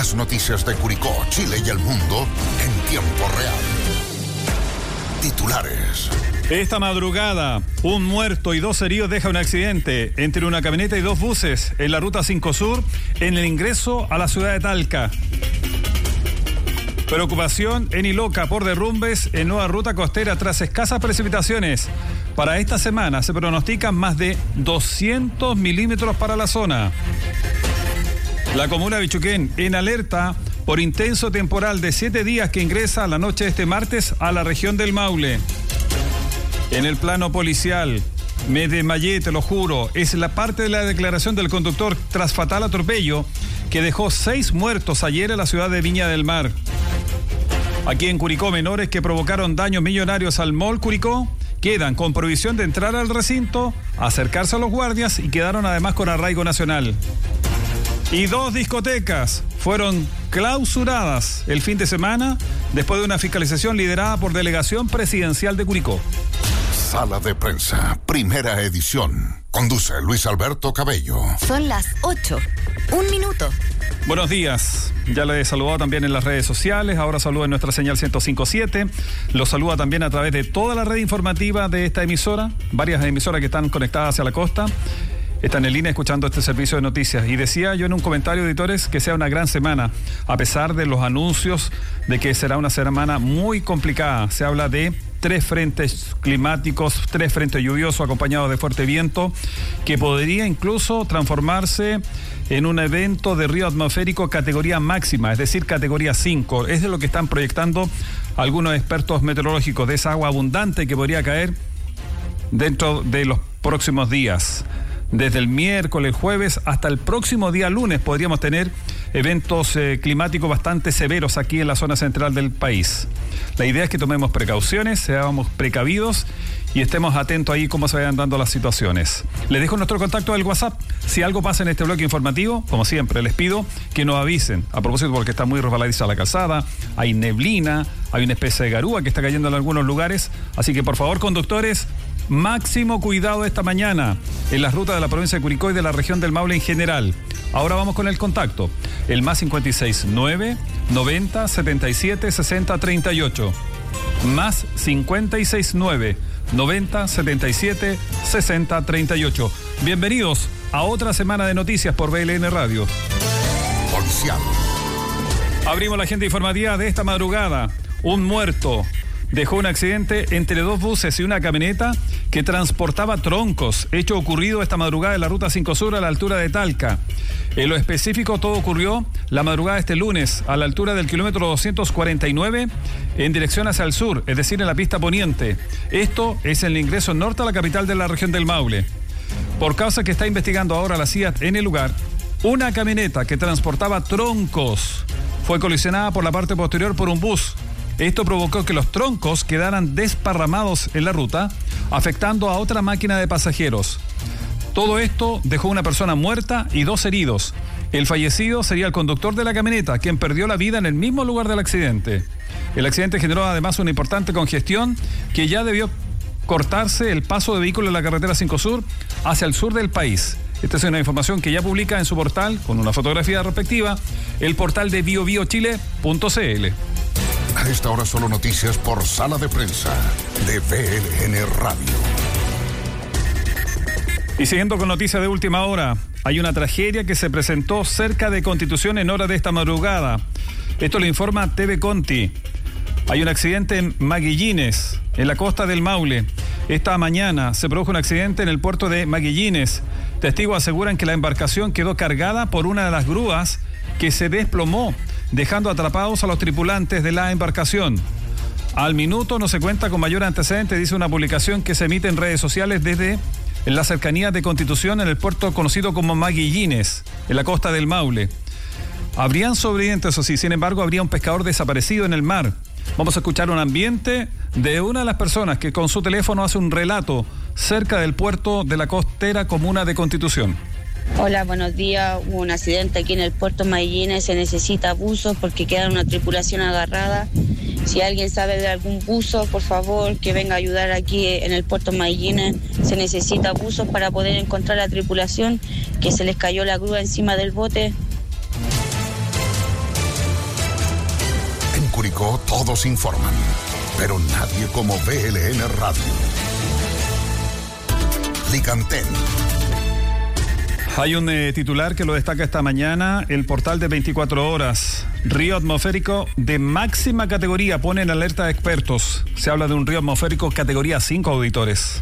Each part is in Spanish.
Las noticias de Curicó, Chile y el mundo en tiempo real. Titulares. Esta madrugada, un muerto y 2 heridos deja un accidente entre una camioneta y 2 buses en la Ruta 5 Sur en el ingreso a la ciudad de Talca. Preocupación en Iloca por derrumbes en nueva ruta costera tras escasas precipitaciones. Para esta semana se pronostican más de 200 milímetros para la zona. La comuna de Bichuquén en alerta por intenso temporal de 7 días que ingresa la noche de este martes a la región del Maule. En el plano policial, me desmayé, te lo juro, es la parte de la declaración del conductor tras fatal atropello que dejó 6 muertos ayer en la ciudad de Viña del Mar. Aquí en Curicó, menores que provocaron daños millonarios al Mall Curicó quedan con prohibición de entrar al recinto, acercarse a los guardias y quedaron además con arraigo nacional. Y 2 discotecas fueron clausuradas el fin de semana después de una fiscalización liderada por Delegación Presidencial de Curicó. Sala de Prensa, primera edición. Conduce Luis Alberto Cabello. Son las 8. 1 minuto. Buenos días. Ya le he saludado también en las redes sociales. Ahora saluda en nuestra señal 105.7. Lo saluda también a través de toda la red informativa de esta emisora. Varias emisoras que están conectadas hacia la costa. Están en línea escuchando este servicio de noticias. Y decía yo en un comentario, editores, que sea una gran semana, a pesar de los anuncios de que será una semana muy complicada. Se habla de 3 frentes climáticos, 3 frentes lluviosos acompañados de fuerte viento, que podría incluso transformarse en un evento de río atmosférico categoría máxima, es decir, categoría 5. Es de lo que están proyectando algunos expertos meteorológicos, de esa agua abundante que podría caer dentro de los próximos días. Desde el miércoles, jueves, hasta el próximo día lunes podríamos tener eventos climáticos bastante severos aquí en la zona central del país. La idea es que tomemos precauciones, seamos precavidos y estemos atentos ahí cómo se vayan dando las situaciones. Les dejo nuestro contacto del WhatsApp. Si algo pasa en este bloque informativo, como siempre, les pido que nos avisen. A propósito, porque está muy resbaladiza la calzada, hay neblina, hay una especie de garúa que está cayendo en algunos lugares. Así que, por favor, conductores, máximo cuidado esta mañana en las rutas de la provincia de Curicó y de la región del Maule en general. Ahora vamos con el contacto. El más 569 90 77 60 38. Más 569 90 77 60 38. Bienvenidos a otra semana de noticias por BLN Radio. Policial. Abrimos la agenda informativa de esta madrugada. Un muerto dejó un accidente entre 2 buses y una camioneta que transportaba troncos. Hecho ocurrido esta madrugada en la Ruta 5 Sur a la altura de Talca. En lo específico, todo ocurrió la madrugada de este lunes a la altura del kilómetro 249 en dirección hacia el sur, es decir, en la pista poniente. Esto es en el ingreso norte a la capital de la región del Maule. Por causa que está investigando ahora la CIA en el lugar, una camioneta que transportaba troncos fue colisionada por la parte posterior por un bus. Esto provocó que los troncos quedaran desparramados en la ruta, afectando a otra máquina de pasajeros. Todo esto dejó una persona muerta y 2 heridos. El fallecido sería el conductor de la camioneta, quien perdió la vida en el mismo lugar del accidente. El accidente generó además una importante congestión que ya debió cortarse el paso de vehículos en la carretera 5 Sur hacia el sur del país. Esta es una información que ya publica en su portal, con una fotografía respectiva, el portal de biobiochile.cl. A esta hora solo noticias por Sala de Prensa de BLN Radio. Y siguiendo con noticias de última hora, hay una tragedia que se presentó cerca de Constitución en hora de esta madrugada. Esto lo informa TV Conti. Hay un accidente en Maguillines, en la costa del Maule. Esta mañana se produjo un accidente en el puerto de Maguillines. Testigos aseguran que la embarcación quedó cargada por una de las grúas que se desplomó, dejando atrapados a los tripulantes de la embarcación. Al minuto no se cuenta con mayor antecedente, dice una publicación que se emite en redes sociales desde la cercanía de Constitución en el puerto conocido como Maguillines, en la costa del Maule. Habrían sobrevivientes, o sí, sin embargo, habría un pescador desaparecido en el mar. Vamos a escuchar un ambiente de una de las personas que con su teléfono hace un relato cerca del puerto de la costera comuna de Constitución. Hola, buenos días. Hubo un accidente aquí en el puerto Maguillines, se necesita buzos porque queda una tripulación agarrada. Si alguien sabe de algún buzo, por favor, que venga a ayudar aquí en el puerto Maguillines. Se necesita buzos para poder encontrar la tripulación, que se les cayó la grúa encima del bote. Curicó todos informan, pero nadie como BLN Radio. Licantén. Hay un titular que lo destaca esta mañana, el portal de 24 horas. Río atmosférico de máxima categoría, pone en alerta de expertos. Se habla de un río atmosférico categoría 5, auditores.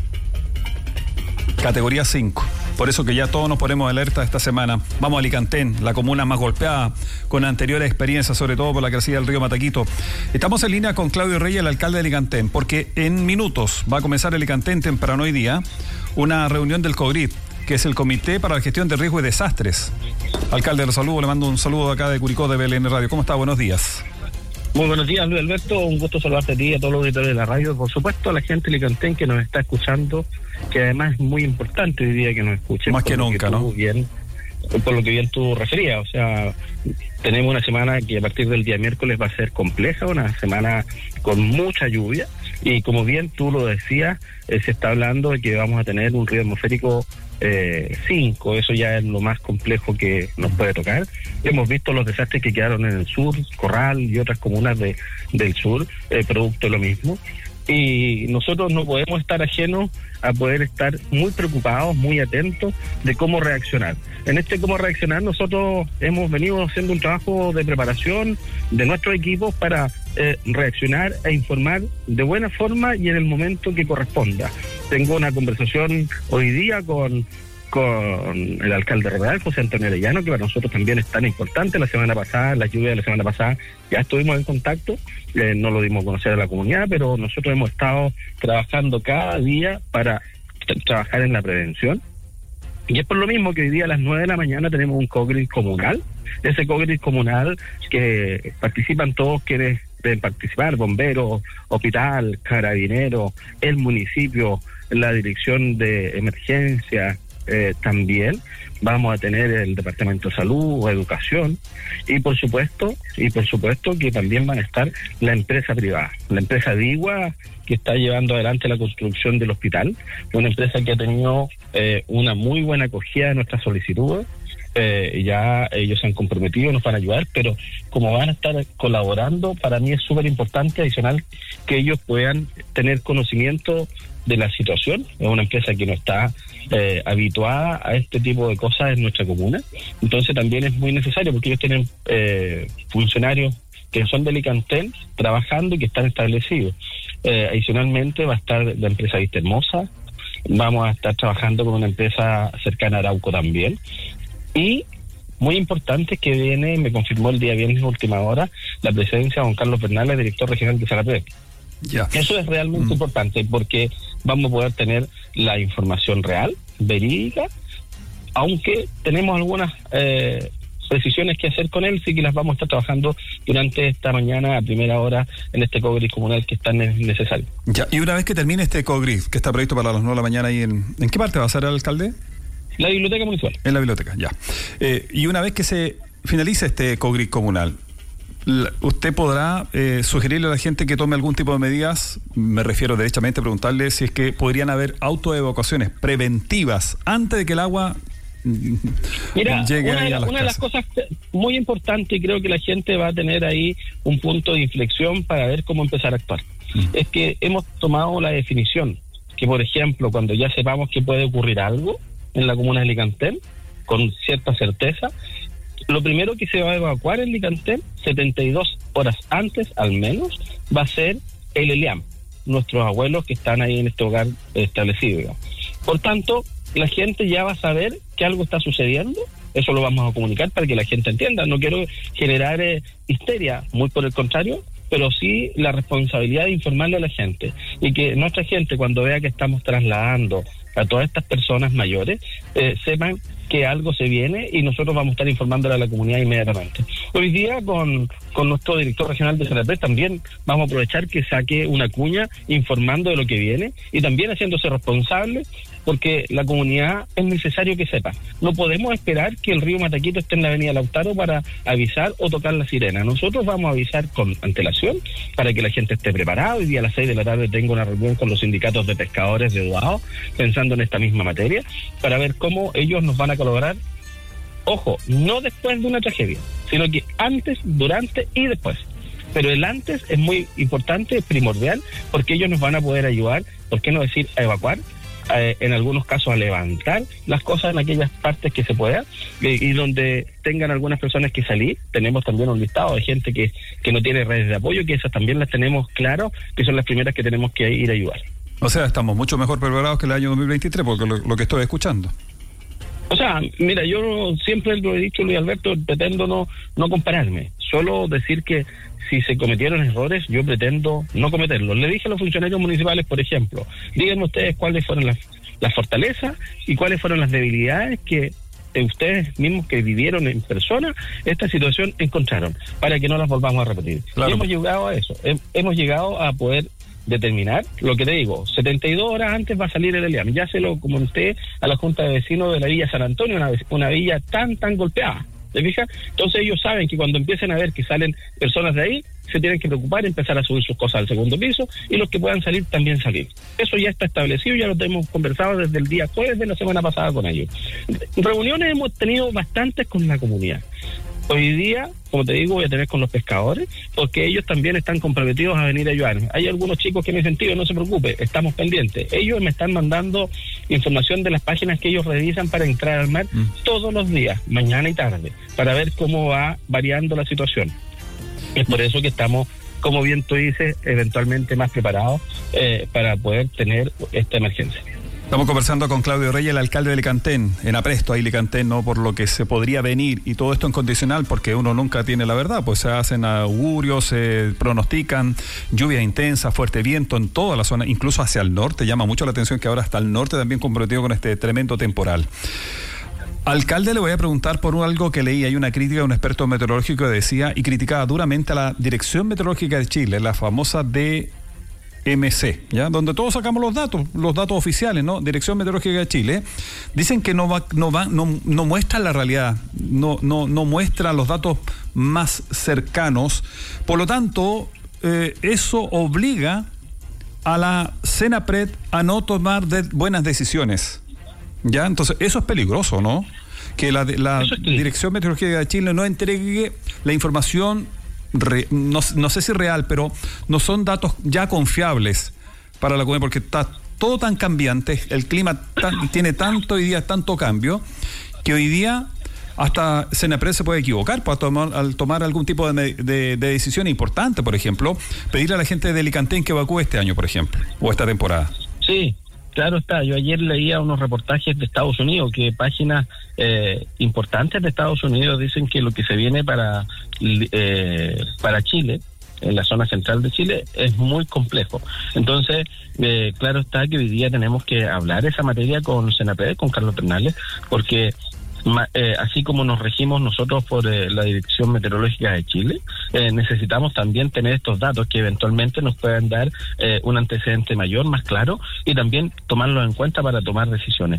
Categoría 5. Por eso que ya todos nos ponemos alerta esta semana. Vamos a Licantén, la comuna más golpeada, con anteriores experiencias, sobre todo por la crecida del río Mataquito. Estamos en línea con Claudio Reyes, el alcalde de Licantén, porque en minutos va a comenzar en Licantén, temprano hoy día, una reunión del COGRID, que es el Comité para la Gestión de Riesgos y Desastres. Alcalde, lo saludo, le mando un saludo acá de Curicó, de BLN Radio. ¿Cómo está? Buenos días. Muy buenos días, Luis Alberto. Un gusto saludarte a ti y a todos los auditores de la radio. Por supuesto, a la gente de Licantén que nos está escuchando, que además es muy importante hoy día que nos escuchen. Más que nunca, ¿no? Por lo que bien tú referías, o sea, tenemos una semana que a partir del día miércoles va a ser compleja, una semana con mucha lluvia, y como bien tú lo decías, se está hablando de que vamos a tener un río atmosférico 5, eso ya es lo más complejo que nos puede tocar. Hemos visto los desastres que quedaron en el sur, Corral y otras comunas del sur, producto de lo mismo. Y nosotros no podemos estar ajenos a poder estar muy preocupados, muy atentos de cómo reaccionar. En este cómo reaccionar nosotros hemos venido haciendo un trabajo de preparación de nuestros equipos para reaccionar e informar de buena forma y en el momento que corresponda. Tengo una conversación hoy día con el alcalde regional, José Antonio Arellano, que para nosotros también es tan importante. La semana pasada, la lluvia de la semana pasada, ya estuvimos en contacto, no lo dimos a conocer a la comunidad, pero nosotros hemos estado trabajando cada día para trabajar en la prevención. Y es por lo mismo que hoy día a las 9 de la mañana tenemos un COGRID comunal. Ese COGRID comunal que participan todos quienes deben participar: bomberos, hospital, carabineros, el municipio, la dirección de emergencia. También vamos a tener el Departamento de Salud o Educación y por supuesto que también van a estar la empresa privada, la empresa Digua, que está llevando adelante la construcción del hospital, una empresa que ha tenido una muy buena acogida de nuestras solicitudes. Ya ellos se han comprometido, nos van a ayudar, pero como van a estar colaborando, para mí es súper importante, adicional, que ellos puedan tener conocimiento de la situación. Es una empresa que no está habituada a este tipo de cosas en nuestra comuna, entonces también es muy necesario porque ellos tienen funcionarios que son de Licantén trabajando y que están establecidos. Adicionalmente va a estar la empresa Vista Hermosa, vamos a estar trabajando con una empresa cercana a Arauco también. Y muy importante que viene, me confirmó el día viernes última hora, la presencia de Juan Carlos Bernal, director regional de Sarapé. Ya. Eso es realmente importante porque vamos a poder tener la información real, verídica, aunque tenemos algunas precisiones que hacer con él, sí que las vamos a estar trabajando durante esta mañana a primera hora en este COGRID comunal que es tan necesario. Ya, y una vez que termine este COGRID, que está previsto para las 9 de la mañana, ¿en qué parte va a ser el alcalde? La biblioteca municipal. En la biblioteca, ya. Y una vez que se finalice este COGRID comunal, ¿usted podrá sugerirle a la gente que tome algún tipo de medidas? Me refiero derechamente a preguntarle si es que podrían haber autoevacuaciones preventivas antes de que el agua llegue a las casas. Una de las cosas muy importantes, y creo que la gente va a tener ahí un punto de inflexión para ver cómo empezar a actuar, es que hemos tomado la definición que, por ejemplo, cuando ya sepamos que puede ocurrir algo en la comuna de Licantén, con cierta certeza, lo primero que se va a evacuar en Licantén, 72 horas antes al menos, va a ser el ELIAM, nuestros abuelos que están ahí en este hogar establecido, digamos. Por tanto, la gente ya va a saber que algo está sucediendo, eso lo vamos a comunicar para que la gente entienda. No quiero generar histeria, muy por el contrario, pero sí la responsabilidad de informarle a la gente y que nuestra gente, cuando vea que estamos trasladando a todas estas personas mayores, sepan que algo se viene y nosotros vamos a estar informándole a la comunidad inmediatamente. Hoy día con nuestro director regional de CNP también vamos a aprovechar que saque una cuña informando de lo que viene y también haciéndose responsable, porque la comunidad es necesario que sepa. No podemos esperar que el río Mataquito esté en la avenida Lautaro para avisar o tocar la sirena. Nosotros vamos a avisar con antelación para que la gente esté preparada. Hoy día a las 6 de la tarde tengo una reunión con los sindicatos de pescadores de Duao, pensando en esta misma materia, para ver cómo ellos nos van a colaborar. Ojo, no después de una tragedia, sino que antes, durante y después. pero el antes es muy importante, es primordial, porque ellos nos van a poder ayudar, ¿por qué no decir a evacuar? En algunos casos a levantar las cosas en aquellas partes que se pueda, y donde tengan algunas personas que salir. Tenemos también un listado de gente que no tiene redes de apoyo, que esas también las tenemos claro, que son las primeras que tenemos que ir a ayudar. O sea, estamos mucho mejor preparados que el año 2023, porque lo que estoy escuchando. O sea, mira, yo siempre lo he dicho, Luis Alberto, pretendo no compararme, solo decir que si se cometieron errores, yo pretendo no cometerlos. Le dije a los funcionarios municipales, por ejemplo, díganme ustedes cuáles fueron las fortalezas y cuáles fueron las debilidades que ustedes mismos que vivieron en persona esta situación encontraron, para que no las volvamos a repetir. Claro. Y hemos llegado a eso, hemos llegado a poder determinar, lo que te digo, 72 horas antes va a salir el ELIAM. Ya se lo comenté a la Junta de Vecinos de la Villa San Antonio, una villa tan golpeada. ¿Te fijas? Entonces ellos saben que cuando empiecen a ver que salen personas de ahí, se tienen que preocupar y empezar a subir sus cosas al segundo piso, y los que puedan salir también salir. Eso ya está establecido, ya lo hemos conversado desde el día jueves de la semana pasada con ellos. Reuniones hemos tenido bastantes con la comunidad. Hoy día, como te digo, voy a tener con los pescadores, porque ellos también están comprometidos a venir a ayudarme. Hay algunos chicos que me dicen, tío, no se preocupe, estamos pendientes. Ellos me están mandando información de las páginas que ellos revisan para entrar al mar todos los días, mañana y tarde, para ver cómo va variando la situación. Es por eso que estamos, como bien tú dices, eventualmente más preparados para poder tener esta emergencia. Estamos conversando con Claudio Reyes, el alcalde de Licantén, en apresto ahí Licantén, ¿no? Por lo que se podría venir, y todo esto en condicional, porque uno nunca tiene la verdad, pues se hacen augurios, se pronostican lluvia intensa, fuerte viento en toda la zona, incluso hacia el norte. Llama mucho la atención que ahora hasta el norte también comprometido con este tremendo temporal. Alcalde, le voy a preguntar por algo que leí. Hay una crítica de un experto meteorológico que decía y criticaba duramente a la Dirección Meteorológica de Chile, la famosa DMC, ¿ya? Donde todos sacamos los datos oficiales, ¿no? Dirección Meteorológica de Chile. Dicen que no muestra la realidad, no muestra los datos más cercanos. Por lo tanto, eso obliga a la CENAPRED a no tomar buenas decisiones. ¿Ya? Entonces, eso es peligroso, ¿no? Que la Dirección Meteorológica de Chile no entregue la información, no sé si real, pero no son datos ya confiables para la comunidad, porque está todo tan cambiante, el clima tiene hoy día tanto cambio, que hoy día hasta CENAPRED se puede equivocar al tomar algún tipo de decisión importante, por ejemplo, pedir a la gente de Licantén que evacúe este año, por ejemplo, o esta temporada. Sí. Claro está, yo ayer leía unos reportajes de Estados Unidos, que páginas importantes de Estados Unidos dicen que lo que se viene para Chile, en la zona central de Chile, es muy complejo. Entonces, claro está que hoy día tenemos que hablar esa materia con CENAPRED, con Carlos Pernales, porque así como nos regimos nosotros por la Dirección Meteorológica de Chile, necesitamos también tener estos datos que eventualmente nos puedan dar un antecedente mayor, más claro, y también tomarlos en cuenta para tomar decisiones.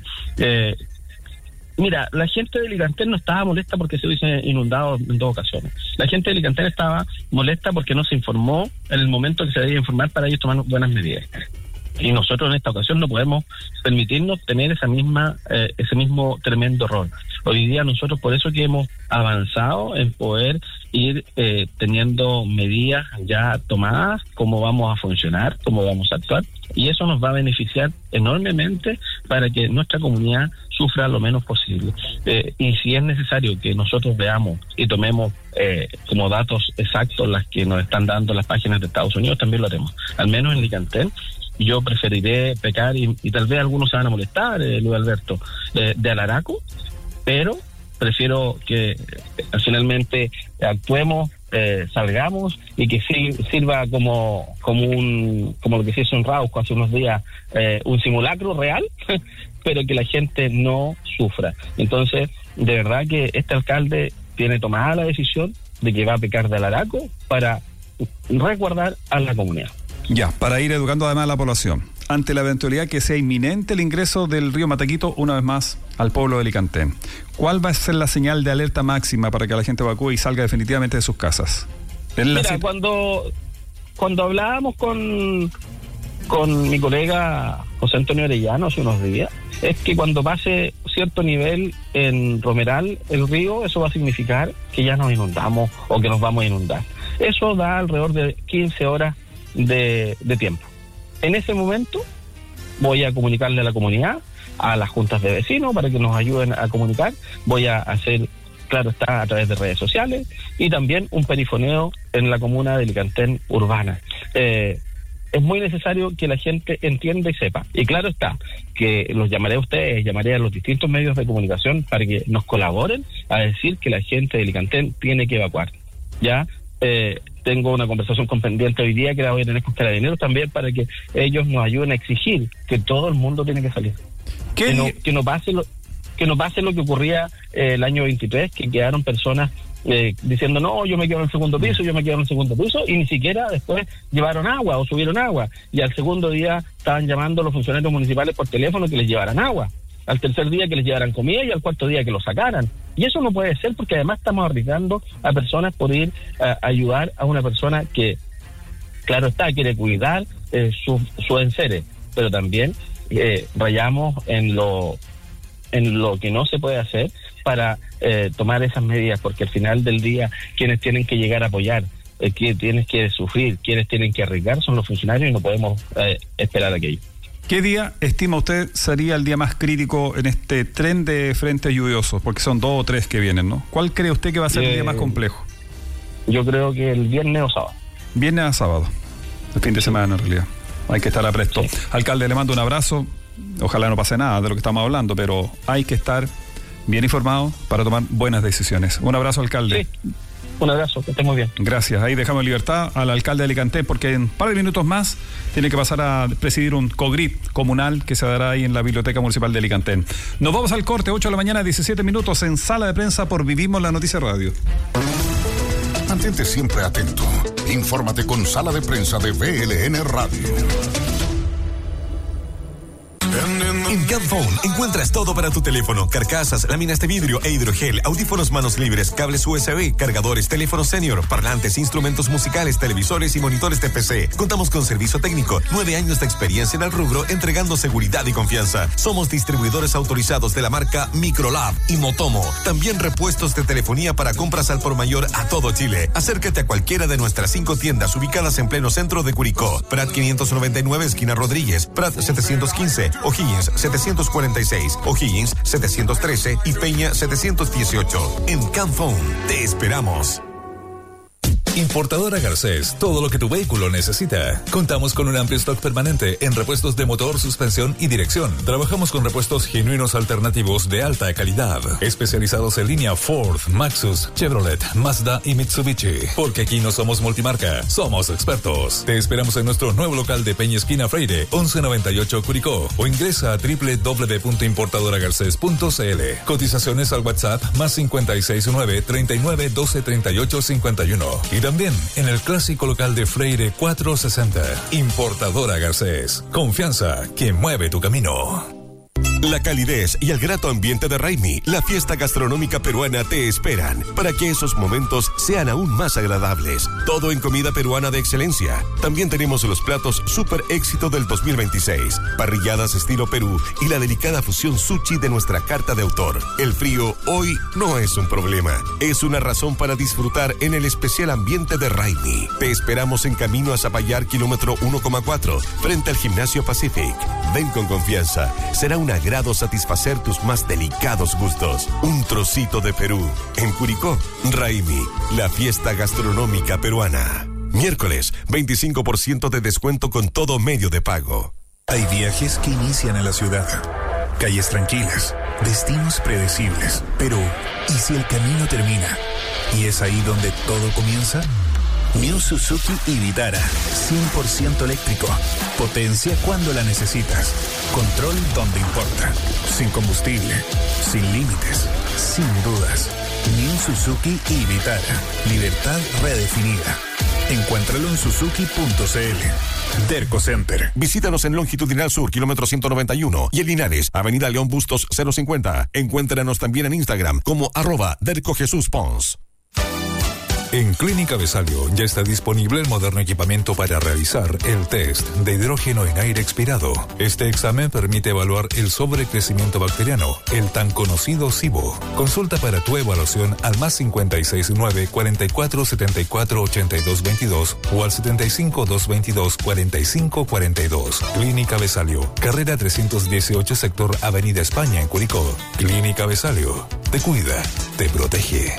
Mira, la gente de Licantén no estaba molesta porque se hubiese inundado en 2 ocasiones. La gente de Licantén estaba molesta porque no se informó en el momento que se debía informar para ellos tomar buenas medidas. Y nosotros en esta ocasión no podemos permitirnos tener ese mismo tremendo error. Hoy día nosotros por eso que hemos avanzado en poder ir teniendo medidas ya tomadas, cómo vamos a funcionar, cómo vamos a actuar, y eso nos va a beneficiar enormemente para que nuestra comunidad sufra lo menos posible. Y si es necesario que nosotros veamos y tomemos como datos exactos las que nos están dando las páginas de Estados Unidos, también lo haremos. Al menos en Licantén yo preferiré pecar y tal vez algunos se van a molestar, Luis Alberto, de Alaraco, pero prefiero que finalmente actuemos, salgamos y que sirva como lo que se hizo en Rauco hace unos días, un simulacro real, pero que la gente no sufra. Entonces, de verdad que este alcalde tiene tomada la decisión de que va a pecar de Alaraco para resguardar a la comunidad. Ya, para ir educando además a la población, ante la eventualidad que sea inminente el ingreso del río Mataquito una vez más al pueblo de Licantén, ¿cuál va a ser la señal de alerta máxima para que la gente evacúe y salga definitivamente de sus casas? Mira, cuando hablábamos con mi colega José Antonio Arellano hace unos días, es que cuando pase cierto nivel en Romeral, el río, eso va a significar que ya nos inundamos o que nos vamos a inundar. Eso da alrededor de 15 horas de tiempo. En ese momento voy a comunicarle a la comunidad, a las juntas de vecinos para que nos ayuden a comunicar. Voy a hacer, claro está, a través de redes sociales, y también un perifoneo en la comuna de Licantén urbana. Es muy necesario que la gente entienda y sepa. Y claro está, que los llamaré a ustedes, llamaré a los distintos medios de comunicación para que nos colaboren a decir que la gente de Licantén tiene que evacuar. Ya tengo una conversación con pendiente hoy día que la voy a tener con Carabineros también para que ellos nos ayuden a exigir que todo el mundo tiene que salir. Que no pase lo que ocurría el año 23, que quedaron personas diciendo, no, yo me quedo en el segundo piso, y ni siquiera después llevaron agua o subieron agua. Y al segundo día estaban llamando a los funcionarios municipales por teléfono que les llevaran agua. Al tercer día que les llevaran comida y al cuarto día que los sacaran. Y eso no puede ser, porque además estamos arriesgando a personas por ir a ayudar a una persona que, claro está, quiere cuidar su enseres, pero también rayamos en lo que no se puede hacer para tomar esas medidas, porque al final del día quienes tienen que llegar a apoyar, quienes tienen que sufrir, quienes tienen que arriesgar son los funcionarios, y no podemos esperar aquello. ¿Qué día estima usted sería el día más crítico en este tren de frentes lluviosos? Porque son 2 o 3 que vienen, ¿no? ¿Cuál cree usted que va a ser el día más complejo? Yo creo que el viernes o sábado. Viernes a sábado, el fin de semana en realidad. Hay que estar apresto. Sí. Alcalde, le mando un abrazo. Ojalá no pase nada de lo que estamos hablando, pero hay que estar bien informado para tomar buenas decisiones. Un abrazo, alcalde. Sí. Un abrazo, que esté muy bien. Gracias. Ahí dejamos en libertad al alcalde de Alicantén, porque en un par de minutos más tiene que pasar a presidir un COGRIP comunal que se dará ahí en la Biblioteca Municipal de Alicantén. Nos vamos al corte, 8 de la mañana, 17 minutos, en Sala de Prensa por Vivimos la Noticia Radio. Mantente siempre atento. Infórmate con Sala de Prensa de VLN Radio. En Camphone encuentras todo para tu teléfono: carcasas, láminas de vidrio e hidrogel, audífonos manos libres, cables USB, cargadores, teléfonos senior, parlantes, instrumentos musicales, televisores y monitores de PC. Contamos con servicio técnico, 9 años de experiencia en el rubro, entregando seguridad y confianza. Somos distribuidores autorizados de la marca Microlab y Motomo. También repuestos de telefonía para compras al por mayor a todo Chile. Acércate a cualquiera de nuestras 5 tiendas ubicadas en pleno centro de Curicó: Prat 599, esquina Rodríguez; Prat 715, O'Higgins 746, O'Higgins 713 y Peña 718. En Camphone te esperamos. Importadora Garcés, todo lo que tu vehículo necesita. Contamos con un amplio stock permanente en repuestos de motor, suspensión y dirección. Trabajamos con repuestos genuinos alternativos de alta calidad, especializados en línea Ford, Maxus, Chevrolet, Mazda y Mitsubishi. Porque aquí no somos multimarca, somos expertos. Te esperamos en nuestro nuevo local de Peña Esquina Freire, 1198 Curicó, o ingresa a www.importadoragarces.cl. Cotizaciones al WhatsApp +569 39 12 38 51. Y también en el clásico local de Freire 460. Importadora Garcés. Confianza que mueve tu camino. La calidez y el grato ambiente de Raimi, la fiesta gastronómica peruana, te esperan para que esos momentos sean aún más agradables. Todo en comida peruana de excelencia. También tenemos los platos super éxito del 2026, parrilladas estilo Perú y la delicada fusión sushi de nuestra carta de autor. El frío hoy no es un problema, es una razón para disfrutar en el especial ambiente de Raimi. Te esperamos en camino a Zapallar, kilómetro 1,4, frente al Gimnasio Pacific. Ven con confianza, será un agrado satisfacer tus más delicados gustos. Un trocito de Perú. En Curicó, Raimi, la fiesta gastronómica peruana. Miércoles, 25% de descuento con todo medio de pago. Hay viajes que inician en la ciudad. Calles tranquilas, destinos predecibles. Pero, ¿y si el camino termina? ¿Y es ahí donde todo comienza? New Suzuki Vitara, 100% eléctrico. Potencia cuando la necesitas. Control donde importa. Sin combustible, sin límites, sin dudas. New Suzuki Vitara. Libertad redefinida. Encuéntralo en suzuki.cl. Derco Center. Visítanos en Longitudinal Sur, kilómetro 191, y en Linares, Avenida León Bustos 050. Encuéntranos también en Instagram como @DercoJesusPons. En Clínica Besalio ya está disponible el moderno equipamiento para realizar el test de hidrógeno en aire expirado. Este examen permite evaluar el sobrecrecimiento bacteriano, el tan conocido SIBO. Consulta para tu evaluación al +569 44 74 82 22 o al 75 222 45 42. Clínica Besalio, carrera 318, sector Avenida España en Curicó. Clínica Besalio, te cuida, te protege.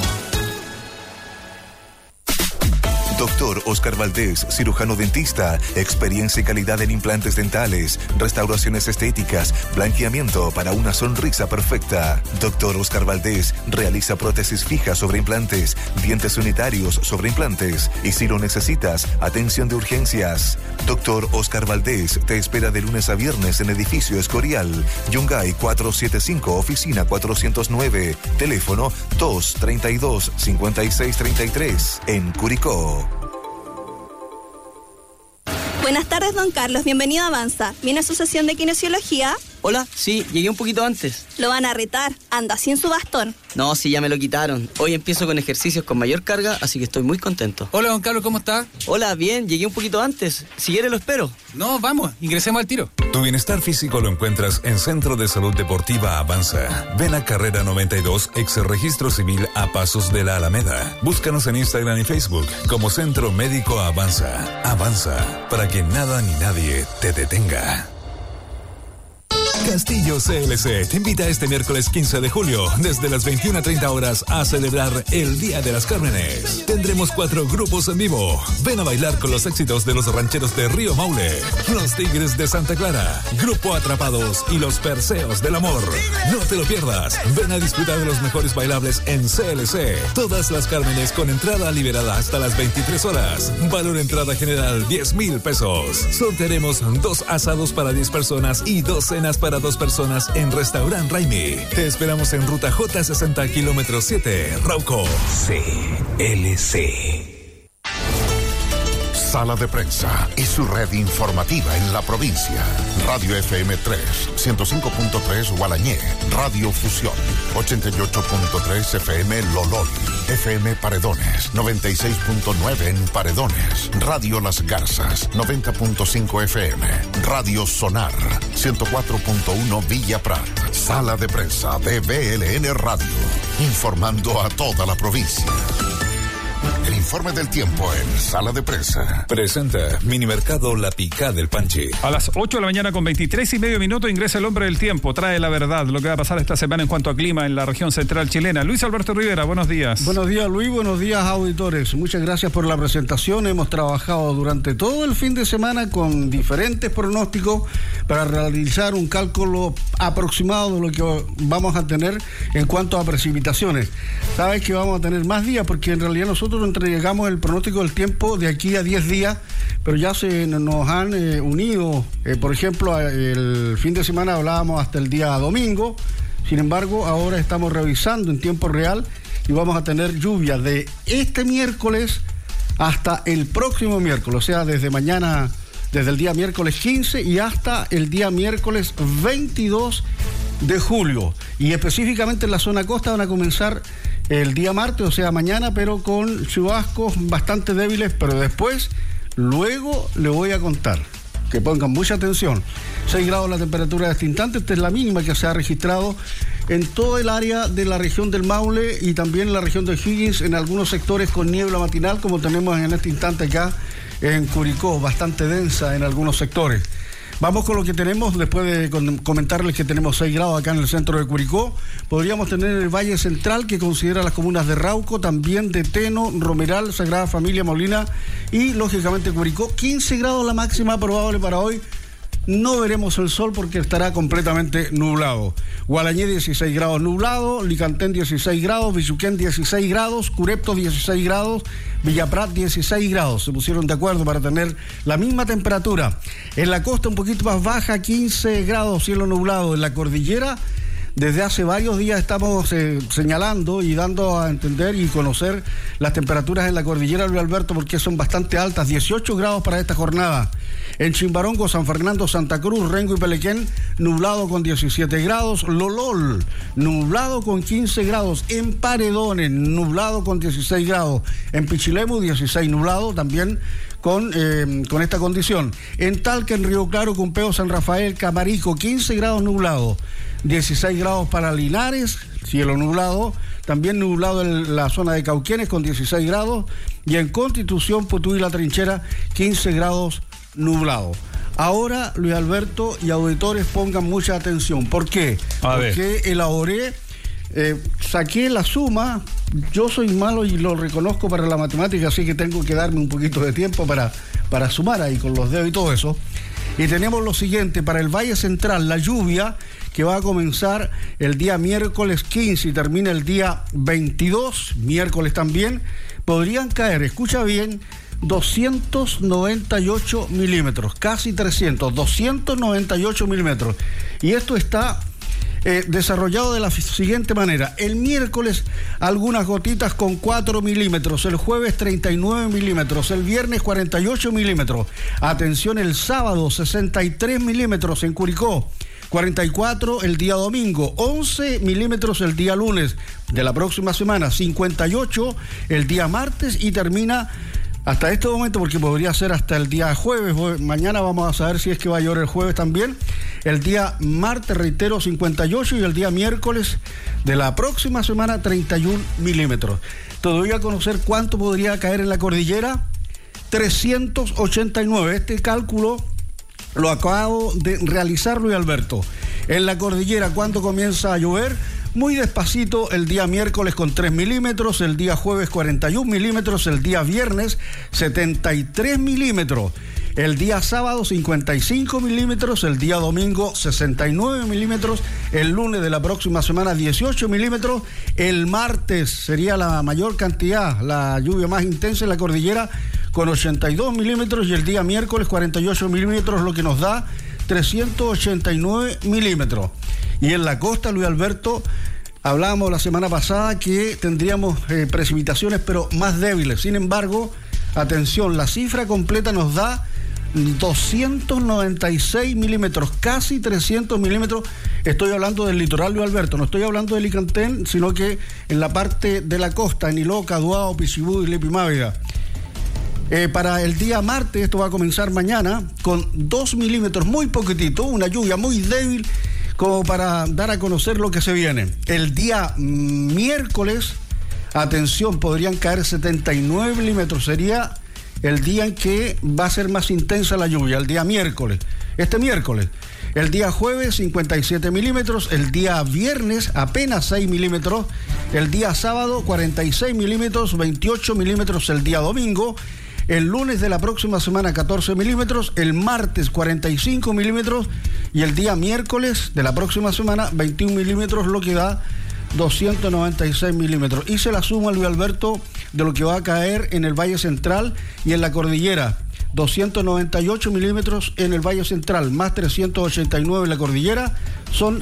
Doctor Oscar Valdés, cirujano dentista, experiencia y calidad en implantes dentales, restauraciones estéticas, blanqueamiento para una sonrisa perfecta. Doctor Oscar Valdés realiza prótesis fijas sobre implantes, dientes unitarios sobre implantes y si lo necesitas, atención de urgencias. Doctor Oscar Valdés te espera de lunes a viernes en edificio Escorial, Yungay 475, oficina 409, teléfono 232-5633 en Curicó. Buenas tardes, don Carlos. Bienvenido a Avanza. ¿Viene a su sesión de kinesiología? Hola, sí, llegué un poquito antes. Lo van a retar. Anda sin su bastón. No, sí, ya me lo quitaron. Hoy empiezo con ejercicios con mayor carga, así que estoy muy contento. Hola, don Carlos, ¿cómo está? Hola, bien, llegué un poquito antes. Si quiere lo espero. No, vamos, ingresemos al tiro. Tu bienestar físico lo encuentras en Centro de Salud Deportiva Avanza. Ven a Carrera 92, ex Registro Civil a pasos de la Alameda. Búscanos en Instagram y Facebook como Centro Médico Avanza. Avanza, para que nada ni nadie te detenga. Castillo CLC te invita este miércoles 15 de julio desde las 21:30 horas a celebrar el Día de las Cármenes. Tendremos 4 grupos en vivo. Ven a bailar con los éxitos de los rancheros de Río Maule, los Tigres de Santa Clara, Grupo Atrapados y los Perseos del Amor. No te lo pierdas. Ven a disfrutar de los mejores bailables en CLC. Todas las Cármenes con entrada liberada hasta las 23 horas. Valor entrada general 10,000 pesos. Sortearemos 2 asados para 10 personas y 2 cenas para 2 personas en Restaurant Raimi. Te esperamos en ruta J60 kilómetro 7, Rauco. CLC. Sala de Prensa y su red informativa en la provincia. Radio FM 3, 105.3 Gualañé, Radio Fusión, 88.3 FM Lolol, FM Paredones, 96.9 en Paredones, Radio Las Garzas, 90.5 FM, Radio Sonar, 104.1 Villa Prat. Sala de Prensa de BLN Radio, informando a toda la provincia. El informe del tiempo en Sala de Prensa. Presenta Minimercado La Picá del Panchi. A las 8 de la mañana con 23:30 minutos ingresa el hombre del tiempo. Trae la verdad, lo que va a pasar esta semana en cuanto a clima en la región central chilena. Luis Alberto Rivera, buenos días. Buenos días, Luis. Buenos días, auditores. Muchas gracias por la presentación. Hemos trabajado durante todo el fin de semana con diferentes pronósticos para realizar un cálculo aproximado de lo que vamos a tener en cuanto a precipitaciones. Sabes que vamos a tener más días porque en realidad nosotros entregamos el pronóstico del tiempo de aquí a 10 días, pero ya se nos han unido. Por ejemplo, el fin de semana hablábamos hasta el día domingo. Sin embargo, ahora estamos revisando en tiempo real y vamos a tener lluvia de este miércoles hasta el próximo miércoles, o sea, desde mañana, desde el día miércoles 15 y hasta el día miércoles 22 de julio. Y específicamente en la zona costa van a comenzar el día martes, o sea, mañana, pero con chubascos bastante débiles, pero después, luego le voy a contar. Que pongan mucha atención. 6 grados la temperatura de este instante. Esta es la mínima que se ha registrado en todo el área de la región del Maule y también en la región de Higgins, en algunos sectores con niebla matinal, como tenemos en este instante acá en Curicó, bastante densa en algunos sectores. Vamos con lo que tenemos, después de comentarles que tenemos 6 grados acá en el centro de Curicó. Podríamos tener el Valle Central, que considera las comunas de Rauco, también de Teno, Romeral, Sagrada Familia, Molina y, lógicamente, Curicó. 15 grados la máxima probable para hoy. No veremos el sol porque estará completamente nublado. Gualañé 16 grados nublado, Licantén 16 grados, Bichuquén 16 grados, Curepto 16 grados, Villaprat 16 grados. Se pusieron de acuerdo para tener la misma temperatura. En la costa un poquito más baja, 15 grados, cielo nublado. En la cordillera, desde hace varios días estamos señalando y dando a entender y conocer las temperaturas en la cordillera, Luis Alberto, porque son bastante altas, 18 grados para esta jornada. En Chimbarongo, San Fernando, Santa Cruz, Rengo y Pelequén, nublado con 17 grados. Lolol, nublado con 15 grados. En Paredones, nublado con 16 grados. En Pichilemu, 16 nublado, también con esta condición. En Talca, en Río Claro, Cumpeo, San Rafael, Camarico, 15 grados nublado. 16 grados para Linares, cielo nublado. También nublado en la zona de Cauquenes con 16 grados. Y en Constitución, Putú y La Trinchera, 15 grados nublado. Ahora, Luis Alberto y auditores, pongan mucha atención. ¿Por qué? Porque elaboré, saqué la suma. Yo soy malo y lo reconozco para la matemática, así que tengo que darme un poquito de tiempo para sumar ahí con los dedos y todo eso. Y tenemos lo siguiente: para el Valle Central, la lluvia que va a comenzar el día miércoles 15 y termina el día 22, miércoles también, podrían caer, escucha bien, 298 milímetros, casi 300, 298 milímetros. Y esto está desarrollado de la siguiente manera: el miércoles algunas gotitas con 4 milímetros, el jueves 39 milímetros, el viernes 48 milímetros. Atención, el sábado 63 milímetros en Curicó, 44 el día domingo, 11 milímetros el día lunes de la próxima semana, 58 el día martes y termina hasta este momento, porque podría ser hasta el día jueves. Mañana vamos a saber si es que va a llover el jueves también. El día martes, reitero, 58 y el día miércoles de la próxima semana, 31 milímetros. Todavía a conocer cuánto podría caer en la cordillera, 389. Este cálculo lo acabo de realizar, Luis Alberto. En la cordillera, ¿cuándo comienza a llover? Muy despacito el día miércoles con 3 milímetros, el día jueves 41 milímetros, el día viernes 73 milímetros, el día sábado 55 milímetros, el día domingo 69 milímetros, el lunes de la próxima semana 18 milímetros, el martes sería la mayor cantidad, la lluvia más intensa en la cordillera con 82 milímetros y el día miércoles 48 milímetros, lo que nos da 389 milímetros. Y en la costa, Luis Alberto, hablábamos la semana pasada que tendríamos precipitaciones, pero más débiles. Sin embargo, atención, la cifra completa nos da 296 milímetros, casi 300 milímetros. Estoy hablando del litoral, Luis Alberto, no estoy hablando de Licantén, sino que en la parte de la costa, en Iloca, Duao, Pichibú y Lipimávida. Para el día martes, esto va a comenzar mañana, con 2 milímetros, muy poquitito, una lluvia muy débil, como para dar a conocer lo que se viene. El día miércoles, atención, podrían caer 79 milímetros, sería el día en que va a ser más intensa la lluvia, el día miércoles, este miércoles. El día jueves 57 milímetros, el día viernes apenas 6 milímetros, el día sábado 46 milímetros, 28 milímetros el día domingo, el lunes de la próxima semana 14 milímetros, el martes 45 milímetros y el día miércoles de la próxima semana 21 milímetros, lo que da 296 milímetros. Hice la suma, Luis Alberto, de lo que va a caer en el Valle Central y en la cordillera. 298 milímetros en el Valle Central, más 389 en la cordillera, son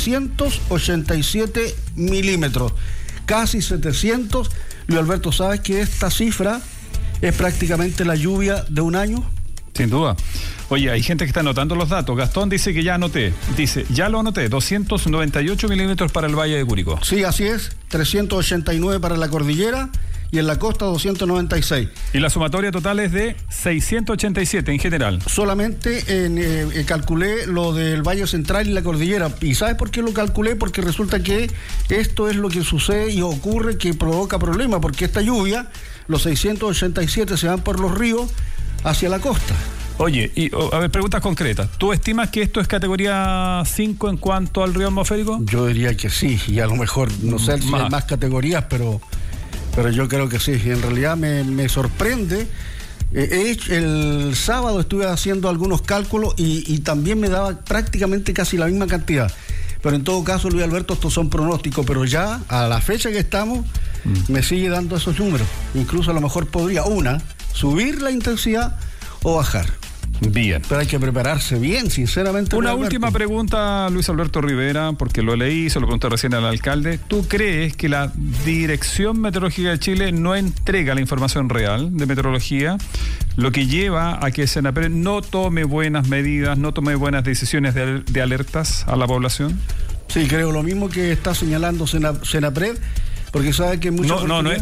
687 milímetros, casi 700. Luis Alberto, ¿sabes que esta cifra es prácticamente la lluvia de un año? Sin duda. Oye, hay gente que está anotando los datos. Gastón dice que ya anoté. Dice, ya lo anoté, 298 milímetros para el Valle de Curicó. Sí, así es, 389 para la cordillera y en la costa 296. Y la sumatoria total es de 687 en general. Solamente calculé lo del Valle Central y la cordillera. ¿Y sabes por qué lo calculé? Porque resulta que esto es lo que sucede y ocurre, que provoca problemas, porque esta lluvia, los 687 se van por los ríos hacia la costa. Oye, y a ver, preguntas concretas. ¿Tú estimas que esto es categoría 5 en cuanto al río atmosférico? Yo diría que sí, y a lo mejor, no sé si hay más categorías, pero yo creo que sí. En realidad me sorprende. El sábado estuve haciendo algunos cálculos y también me daba prácticamente casi la misma cantidad. Pero en todo caso, Luis Alberto, estos son pronósticos, pero ya a la fecha que estamos, me sigue dando esos números. Incluso a lo mejor podría subir la intensidad o bajar. Bien. Pero hay que prepararse bien, sinceramente. Una última pregunta, Luis Alberto Rivera, porque lo leí, se lo pregunté recién al alcalde. ¿Tú crees que la Dirección Meteorológica de Chile no entrega la información real de meteorología, lo que lleva a que Senapred no tome buenas medidas, no tome buenas decisiones de alertas a la población? Sí, creo lo mismo que está señalando Senapred. Porque sabe que muchos...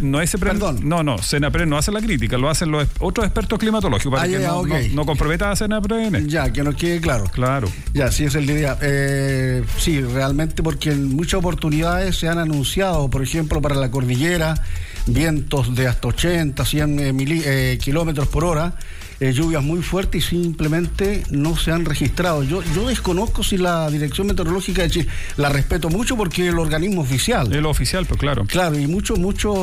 Senapred no hace la crítica, lo hacen los otros expertos climatológicos para no comprometa a Senapred. Ya, que nos quede claro. Claro. Ya, sí es el día. Sí, realmente, porque en muchas oportunidades se han anunciado, por ejemplo, para la cordillera, vientos de hasta 80, 100 kilómetros por hora, lluvias muy fuertes y simplemente no se han registrado. Yo desconozco si la Dirección Meteorológica de Chile, la respeto mucho porque es el organismo oficial. Es lo oficial, pues claro. Claro, y muchos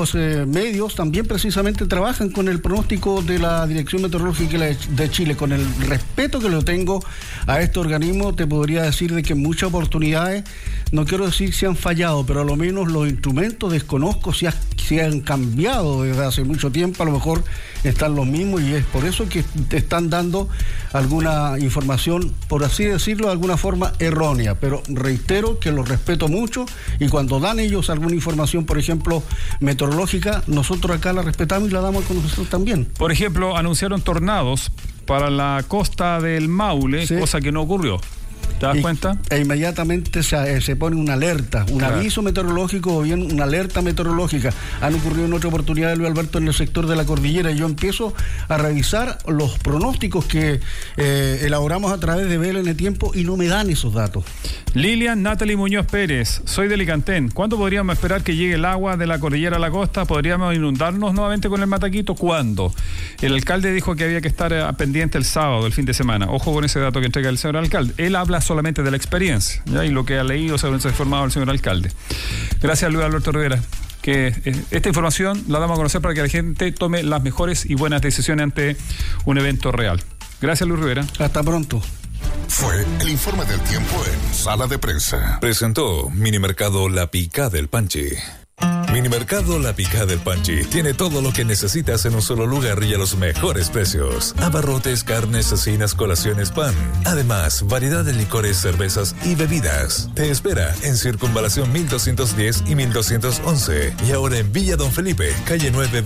medios también precisamente trabajan con el pronóstico de la Dirección Meteorológica de Chile. Con el respeto que lo tengo a este organismo, te podría decir de que en muchas oportunidades, no quiero decir si han fallado, pero a lo menos los instrumentos desconozco si han cambiado desde hace mucho tiempo, a lo mejor están los mismos y es por eso que te están dando alguna información, por así decirlo, de alguna forma errónea, pero reitero que los respeto mucho y cuando dan ellos alguna información, por ejemplo, meteorológica, nosotros acá la respetamos y la damos a conocer también. Por ejemplo, anunciaron tornados para la costa del Maule, sí, cosa que no ocurrió. ¿Te das cuenta? E inmediatamente se pone una alerta, aviso meteorológico o bien una alerta meteorológica. Han ocurrido en otra oportunidad, Luis Alberto, en el sector de la cordillera, y yo empiezo a revisar los pronósticos que elaboramos a través de BLN Tiempo y no me dan esos datos. Lilian Natalie Muñoz Pérez, soy de Licantén. ¿Cuándo podríamos esperar que llegue el agua de la cordillera a la costa? ¿Podríamos inundarnos nuevamente con el Mataquito? ¿Cuándo? El alcalde dijo que había que estar pendiente el sábado, el fin de semana. Ojo con ese dato que entrega el señor alcalde. Él habla solamente de la experiencia, ¿ya? Y lo que ha leído, se ha informado el señor alcalde. Gracias, Luis Alberto Rivera, que esta información la damos a conocer para que la gente tome las mejores y buenas decisiones ante un evento real. Gracias, Luis Rivera. Hasta pronto. Fue el informe del tiempo en Sala de Prensa. Presentó Minimercado La Picada del Panchi. Minimercado La Picada del Panchi tiene todo lo que necesitas en un solo lugar y a los mejores precios. Abarrotes, carnes, cecinas, colaciones, pan. Además, variedad de licores, cervezas y bebidas. Te espera en Circunvalación 1210 y 1211. Y ahora en Villa Don Felipe, calle 9,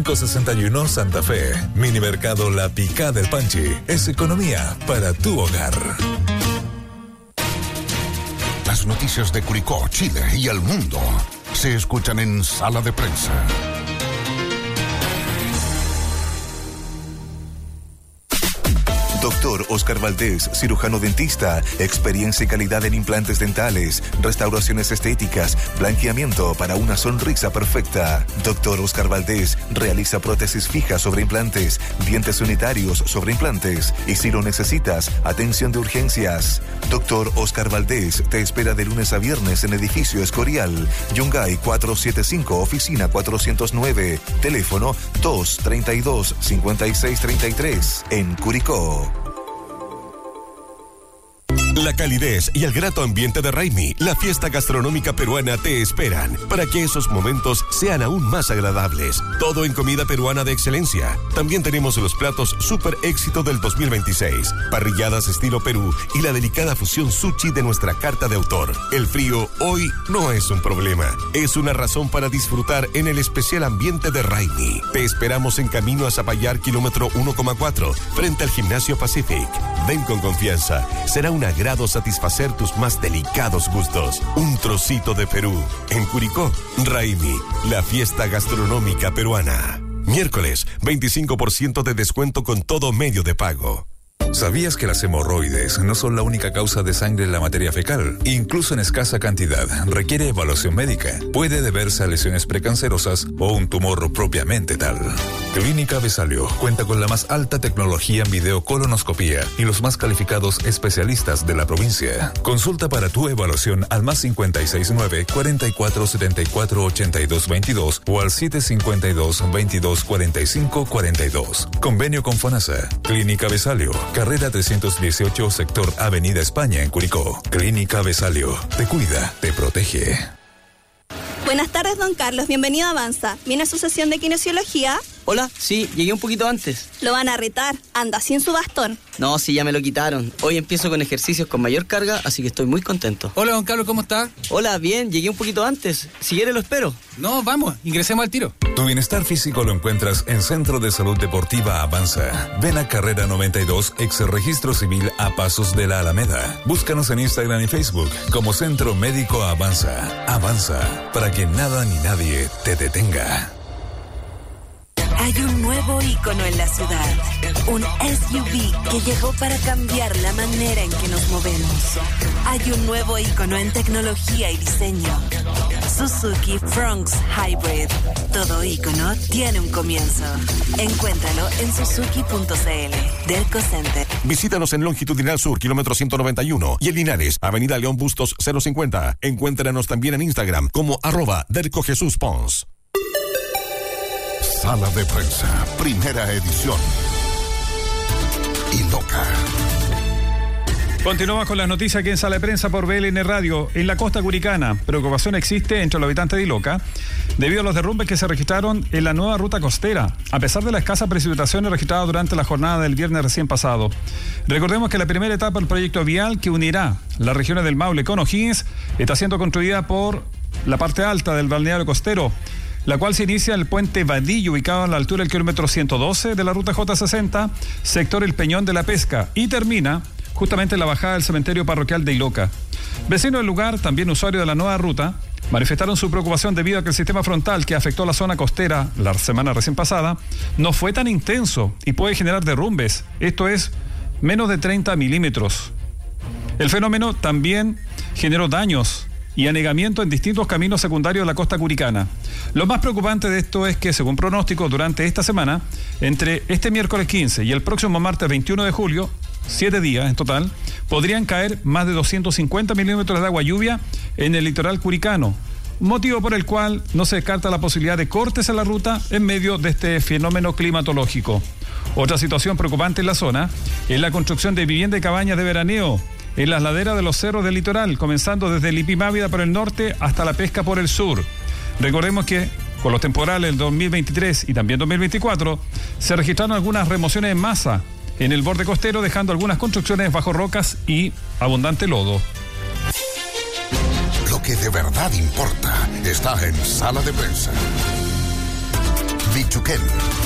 2561, Santa Fe. Minimercado La Picada del Panchi es economía para tu hogar. Las noticias de Curicó, Chile y el mundo se escuchan en Sala de Prensa. Doctor Oscar Valdés, cirujano dentista, experiencia y calidad en implantes dentales, restauraciones estéticas, blanqueamiento para una sonrisa perfecta. Doctor Oscar Valdés realiza prótesis fijas sobre implantes, dientes unitarios sobre implantes y si lo necesitas, atención de urgencias. Doctor Oscar Valdés te espera de lunes a viernes en edificio Escorial, Yungay 475, oficina 409, teléfono 232-5633 en Curicó. La calidez y el grato ambiente de Raimi, la fiesta gastronómica peruana, te esperan para que esos momentos sean aún más agradables. Todo en comida peruana de excelencia. También tenemos los platos super éxito del 2026, parrilladas estilo Perú y la delicada fusión sushi de nuestra carta de autor. El frío hoy no es un problema, es una razón para disfrutar en el especial ambiente de Raimi. Te esperamos en camino a Zapallar, kilómetro 1,4, frente al Gimnasio Pacific. Ven con confianza, será un agrado satisfacer tus más delicados gustos. Un trocito de Perú. En Curicó, Raimi, la fiesta gastronómica peruana. Miércoles, 25% de descuento con todo medio de pago. ¿Sabías que las hemorroides no son la única causa de sangre en la materia fecal? Incluso en escasa cantidad, requiere evaluación médica. Puede deberse a lesiones precancerosas o un tumor propiamente tal. Clínica Besalio cuenta con la más alta tecnología en videocolonoscopía y los más calificados especialistas de la provincia. Consulta para tu evaluación al más 569-4474-8222 o al 752-2245-42. Convenio con FONASA. Clínica Besalio, carrera 318, sector Avenida España en Curicó. Clínica Besalio, te cuida, te protege. Buenas tardes, don Carlos. Bienvenido a Avanza. ¿Viene a su sesión de kinesiología? Hola, sí, llegué un poquito antes. Lo van a retar, anda sin su bastón. No, sí, ya me lo quitaron. Hoy empiezo con ejercicios con mayor carga, así que estoy muy contento. Hola, don Carlos, ¿cómo está? Hola, bien, llegué un poquito antes. Si quiere lo espero. No, vamos, ingresemos al tiro. Tu bienestar físico lo encuentras en Centro de Salud Deportiva Avanza. Ven a Carrera 92, ex Registro Civil a pasos de la Alameda. Búscanos en Instagram y Facebook como Centro Médico Avanza. Avanza, para que nada ni nadie te detenga. Hay un nuevo ícono en la ciudad, un SUV que llegó para cambiar la manera en que nos movemos. Hay un nuevo ícono en tecnología y diseño, Suzuki Fronx Hybrid. Todo ícono tiene un comienzo. Encuéntralo en suzuki.cl. Derco Center. Visítanos en Longitudinal Sur, kilómetro 191, y en Linares, Avenida León Bustos 050. Encuéntranos también en Instagram como @DercoJesusPons. Sala de Prensa, primera edición. Y loca. Continuamos con las noticias aquí en Sala de Prensa por BLN Radio. En la costa curicana, preocupación existe entre los habitantes de Iloca debido a los derrumbes que se registraron en la nueva ruta costera, a pesar de la escasa precipitaciones registradas durante la jornada del viernes recién pasado. Recordemos que la primera etapa del proyecto vial que unirá las regiones del Maule con O'Higgins está siendo construida por la parte alta del balneario costero, la cual se inicia en el puente Vadillo, ubicado a la altura del kilómetro 112 de la ruta J60, sector El Peñón de la Pesca, y termina justamente en la bajada del cementerio parroquial de Iloca. Vecinos del lugar, también usuarios de la nueva ruta, manifestaron su preocupación debido a que el sistema frontal que afectó la zona costera la semana recién pasada no fue tan intenso y puede generar derrumbes, esto es, menos de 30 milímetros. El fenómeno también generó daños y anegamiento en distintos caminos secundarios de la costa curicana. Lo más preocupante de esto es que, según pronóstico, durante esta semana, entre este miércoles 15 y el próximo martes 21 de julio, 7 días en total, podrían caer más de 250 milímetros de agua lluvia en el litoral curicano, motivo por el cual no se descarta la posibilidad de cortes en la ruta en medio de este fenómeno climatológico. Otra situación preocupante en la zona es la construcción de viviendas y cabañas de veraneo en las laderas de los cerros del litoral, comenzando desde Lipimávida por el norte hasta La Pesca por el sur. Recordemos que con los temporales del 2023 y también 2024 se registraron algunas remociones en masa en el borde costero, dejando algunas construcciones bajo rocas y abundante lodo. Lo que de verdad importa está en Sala de Prensa. Bichuquén.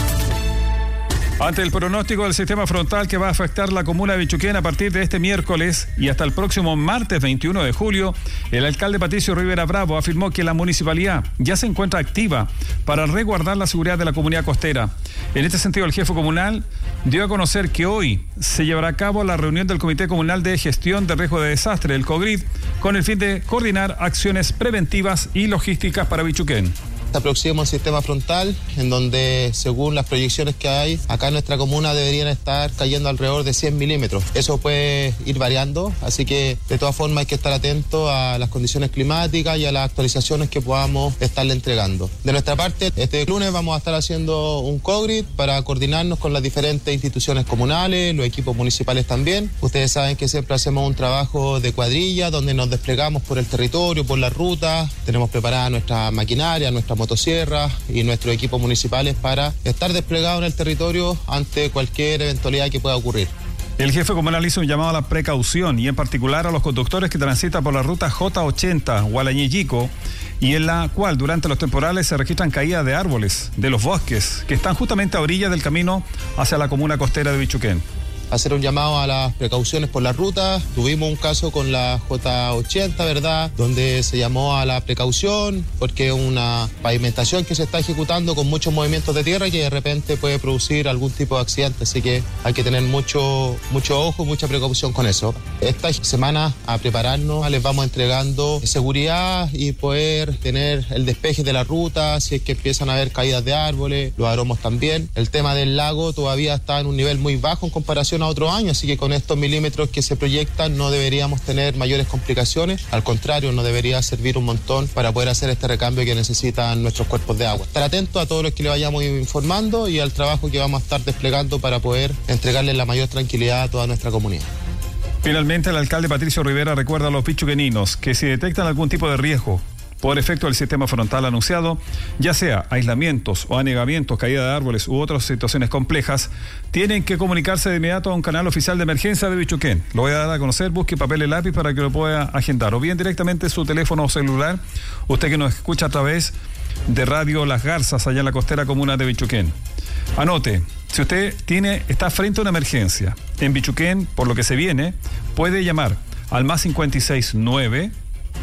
Ante el pronóstico del sistema frontal que va a afectar la comuna de Bichuquén a partir de este miércoles y hasta el próximo martes 21 de julio, el alcalde Patricio Rivera Bravo afirmó que la municipalidad ya se encuentra activa para resguardar la seguridad de la comunidad costera. En este sentido, el jefe comunal dio a conocer que hoy se llevará a cabo la reunión del Comité Comunal de Gestión de Riesgo de Desastre, el COGRID, con el fin de coordinar acciones preventivas y logísticas para Bichuquén. Se aproxima un sistema frontal en donde, según las proyecciones que hay, acá en nuestra comuna deberían estar cayendo alrededor de 100 milímetros. Eso puede ir variando, así que de todas formas hay que estar atentos a las condiciones climáticas y a las actualizaciones que podamos estarle entregando. De nuestra parte, este lunes vamos a estar haciendo un COGRID para coordinarnos con las diferentes instituciones comunales, los equipos municipales también. Ustedes saben que siempre hacemos un trabajo de cuadrilla donde nos desplegamos por el territorio, por las rutas, tenemos preparada nuestra maquinaria, nuestra motosierras y nuestros equipos municipales para estar desplegados en el territorio ante cualquier eventualidad que pueda ocurrir. El jefe comunal hizo un llamado a la precaución y en particular a los conductores que transitan por la ruta J80 Gualañe-Yico, y en la cual durante los temporales se registran caídas de árboles de los bosques que están justamente a orillas del camino hacia la comuna costera de Bichuquén. Hacer un llamado a las precauciones por la ruta. Tuvimos un caso con la J80, ¿verdad? Donde se llamó a la precaución porque es una pavimentación que se está ejecutando con muchos movimientos de tierra y que de repente puede producir algún tipo de accidente. Así que hay que tener mucho ojo, mucha precaución con eso. Esta semana a prepararnos, les vamos entregando seguridad y poder tener el despeje de la ruta si es que empiezan a haber caídas de árboles, los aromos también. El tema del lago todavía está en un nivel muy bajo en comparación a otro año, así que con estos milímetros que se proyectan no deberíamos tener mayores complicaciones, al contrario, nos debería servir un montón para poder hacer este recambio que necesitan nuestros cuerpos de agua. Estar atentos a todos los que le vayamos informando y al trabajo que vamos a estar desplegando para poder entregarles la mayor tranquilidad a toda nuestra comunidad. Finalmente, el alcalde Patricio Rivera recuerda a los bichuqueninos que si detectan algún tipo de riesgo por efecto del sistema frontal anunciado, ya sea aislamientos o anegamientos, caída de árboles u otras situaciones complejas, tienen que comunicarse de inmediato a un canal oficial de emergencia de Bichuquén. Lo voy a dar a conocer, busque papel y lápiz para que lo pueda agendar, o bien directamente su teléfono celular, usted que nos escucha a través de Radio Las Garzas, allá en la costera comuna de Bichuquén. Anote, si usted está frente a una emergencia en Bichuquén, por lo que se viene, puede llamar al más 569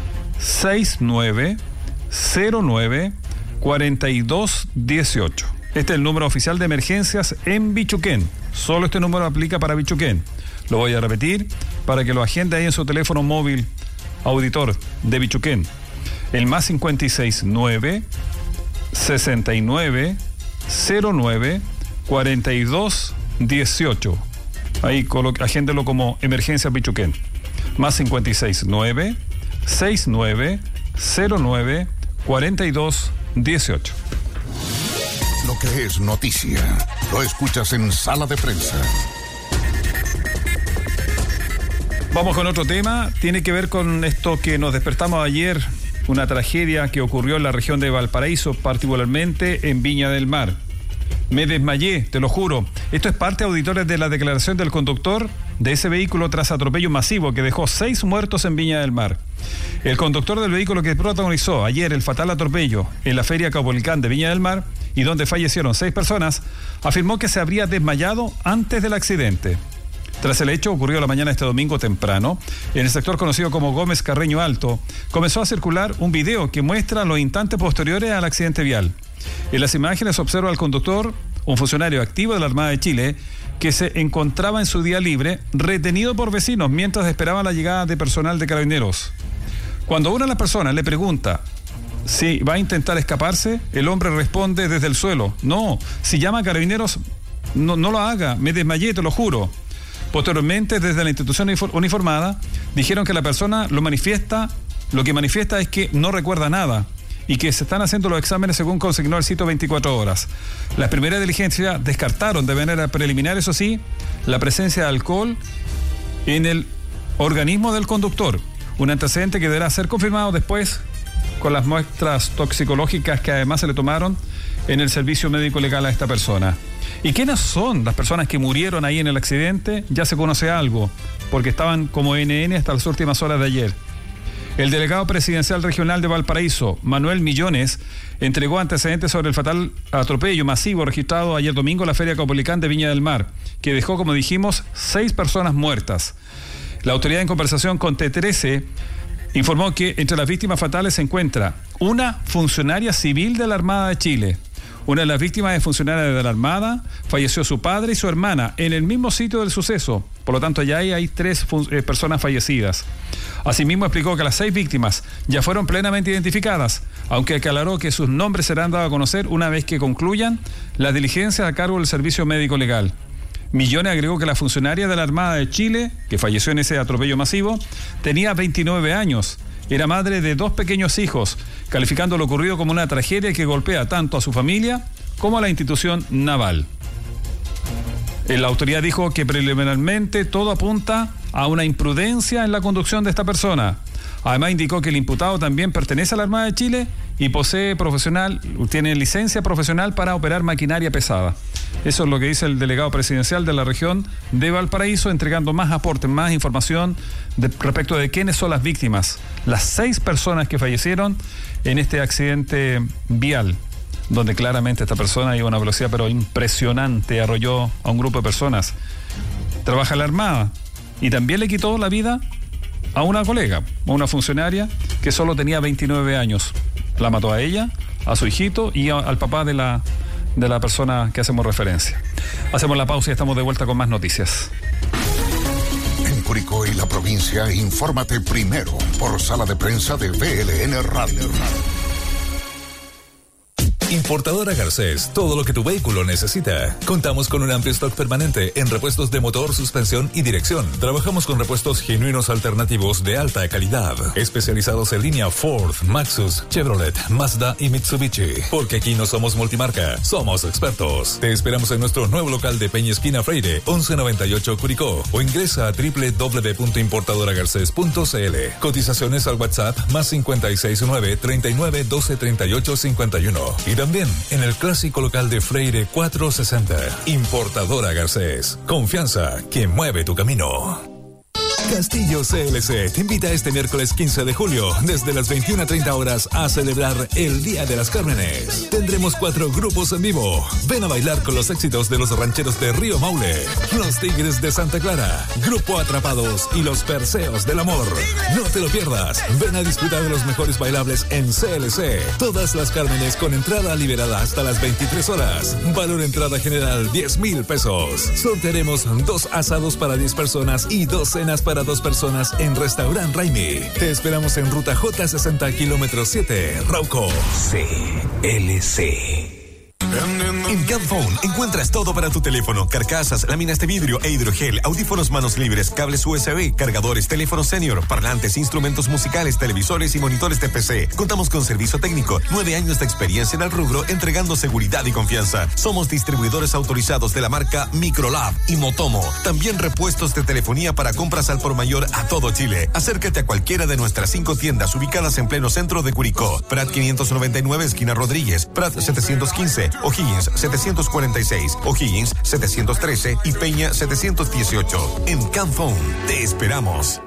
69 09 42 18. Este es el número oficial de emergencias en Bichuquén. Solo este número aplica para Bichuquén. Lo voy a repetir para que lo agende ahí en su teléfono móvil, auditor de Bichuquén. El más 569 69 09 42 18. Ahí agéndelo como emergencia Bichuquén. Más 569 69 09 42 18. Lo que es noticia, lo escuchas en Sala de Prensa. Vamos con otro tema, tiene que ver con esto que nos despertamos ayer, una tragedia que ocurrió en la región de Valparaíso, particularmente en Viña del Mar. Me desmayé, te lo juro. Esto es parte, auditores, de la declaración del conductor de ese vehículo tras atropello masivo que dejó 6 muertos en Viña del Mar. El conductor del vehículo que protagonizó ayer el fatal atropello en la Feria Caupolicán de Viña del Mar y donde fallecieron 6 personas, afirmó que se habría desmayado antes del accidente. Tras el hecho, ocurrido la mañana de este domingo temprano, en el sector conocido como Gómez Carreño Alto, comenzó a circular un video que muestra los instantes posteriores al accidente vial. En las imágenes se observa al conductor, un funcionario activo de la Armada de Chile, que se encontraba en su día libre, retenido por vecinos mientras esperaba la llegada de personal de Carabineros. Cuando una de las personas le pregunta si va a intentar escaparse, el hombre responde desde el suelo: no, si llama a Carabineros, no lo haga, me desmayé, te lo juro. Posteriormente, desde la institución uniformada, dijeron que la persona lo que manifiesta es que no recuerda nada y que se están haciendo los exámenes según consignó el sitio 24 horas. Las primeras diligencias descartaron de manera preliminar, eso sí, la presencia de alcohol en el organismo del conductor, un antecedente que deberá ser confirmado después con las muestras toxicológicas que además se le tomaron en el servicio médico legal a esta persona. ¿Y quiénes son las personas que murieron ahí en el accidente? Ya se conoce algo, porque estaban como NN hasta las últimas horas de ayer. El delegado presidencial regional de Valparaíso, Manuel Millones, entregó antecedentes sobre el fatal atropello masivo registrado ayer domingo en la Feria Caupolicán de Viña del Mar, que dejó, como dijimos, 6 personas muertas. La autoridad, en conversación con T13, informó que entre las víctimas fatales se encuentra una funcionaria civil de la Armada de Chile. Una de las víctimas es funcionaria de la Armada, falleció su padre y su hermana en el mismo sitio del suceso. Por lo tanto, ya hay 3 personas fallecidas. Asimismo, explicó que las 6 víctimas ya fueron plenamente identificadas, aunque aclaró que sus nombres serán dados a conocer una vez que concluyan las diligencias a cargo del Servicio Médico Legal. Millones agregó que la funcionaria de la Armada de Chile, que falleció en ese atropello masivo, tenía 29 años. Era madre de 2 pequeños hijos, calificando lo ocurrido como una tragedia que golpea tanto a su familia como a la institución naval. La autoridad dijo que preliminarmente todo apunta a una imprudencia en la conducción de esta persona. Además, indicó que el imputado también pertenece a la Armada de Chile y tiene licencia profesional para operar maquinaria pesada. Eso es lo que dice el delegado presidencial de la región de Valparaíso, entregando más aportes, más información respecto de quiénes son las víctimas, las 6 personas que fallecieron en este accidente vial, donde claramente esta persona iba a una velocidad pero impresionante, arrolló a un grupo de personas. Trabaja en la Armada y también le quitó la vida a una colega, a una funcionaria que solo tenía 29 años. La mató a ella, a su hijito y al papá de la persona que hacemos referencia. Hacemos la pausa y estamos de vuelta con más noticias. En Curicó y la provincia, infórmate primero por Sala de Prensa de VLN Radio. Importadora Garcés, todo lo que tu vehículo necesita. Contamos con un amplio stock permanente en repuestos de motor, suspensión y dirección. Trabajamos con repuestos genuinos alternativos de alta calidad, especializados en línea Ford, Maxus, Chevrolet, Mazda y Mitsubishi. Porque aquí no somos multimarca, somos expertos. Te esperamos en nuestro nuevo local de Peña Esquina Freire, 1198 Curicó, o ingresa a www.importadoragarces.cl. Cotizaciones al WhatsApp más 569 39 12 38 51. Y también en el clásico local de Freire 460. Importadora Garcés. Confianza que mueve tu camino. Castillo CLC te invita este miércoles 15 de julio desde las 21:30 horas a celebrar el Día de las Cármenes. Tendremos 4 grupos en vivo. Ven a bailar con los éxitos de los rancheros de Río Maule, los Tigres de Santa Clara, Grupo Atrapados y los Perseos del Amor. No te lo pierdas. Ven a disfrutar de los mejores bailables en CLC. Todas las Cármenes con entrada liberada hasta las 23 horas. Valor entrada general 10,000 pesos. Sortearemos 2 asados para 10 personas y 2 cenas para 2 personas en Restaurant Raimi. Te esperamos en Ruta J60, kilómetro 7, Rauco. CLC. En Camphone encuentras todo para tu teléfono: carcasas, láminas de vidrio e hidrogel, audífonos manos libres, cables USB, cargadores, teléfonos senior, parlantes, instrumentos musicales, televisores y monitores de PC. Contamos con servicio técnico, 9 años de experiencia en el rubro, entregando seguridad y confianza. Somos distribuidores autorizados de la marca Microlab y Motomo. También repuestos de telefonía para compras al por mayor a todo Chile. Acércate a cualquiera de nuestras 5 tiendas ubicadas en pleno centro de Curicó: Prat 599, esquina Rodríguez; Prat 715, O'Higgins 746, O'Higgins 713 y Peña 718. En Camphone te esperamos.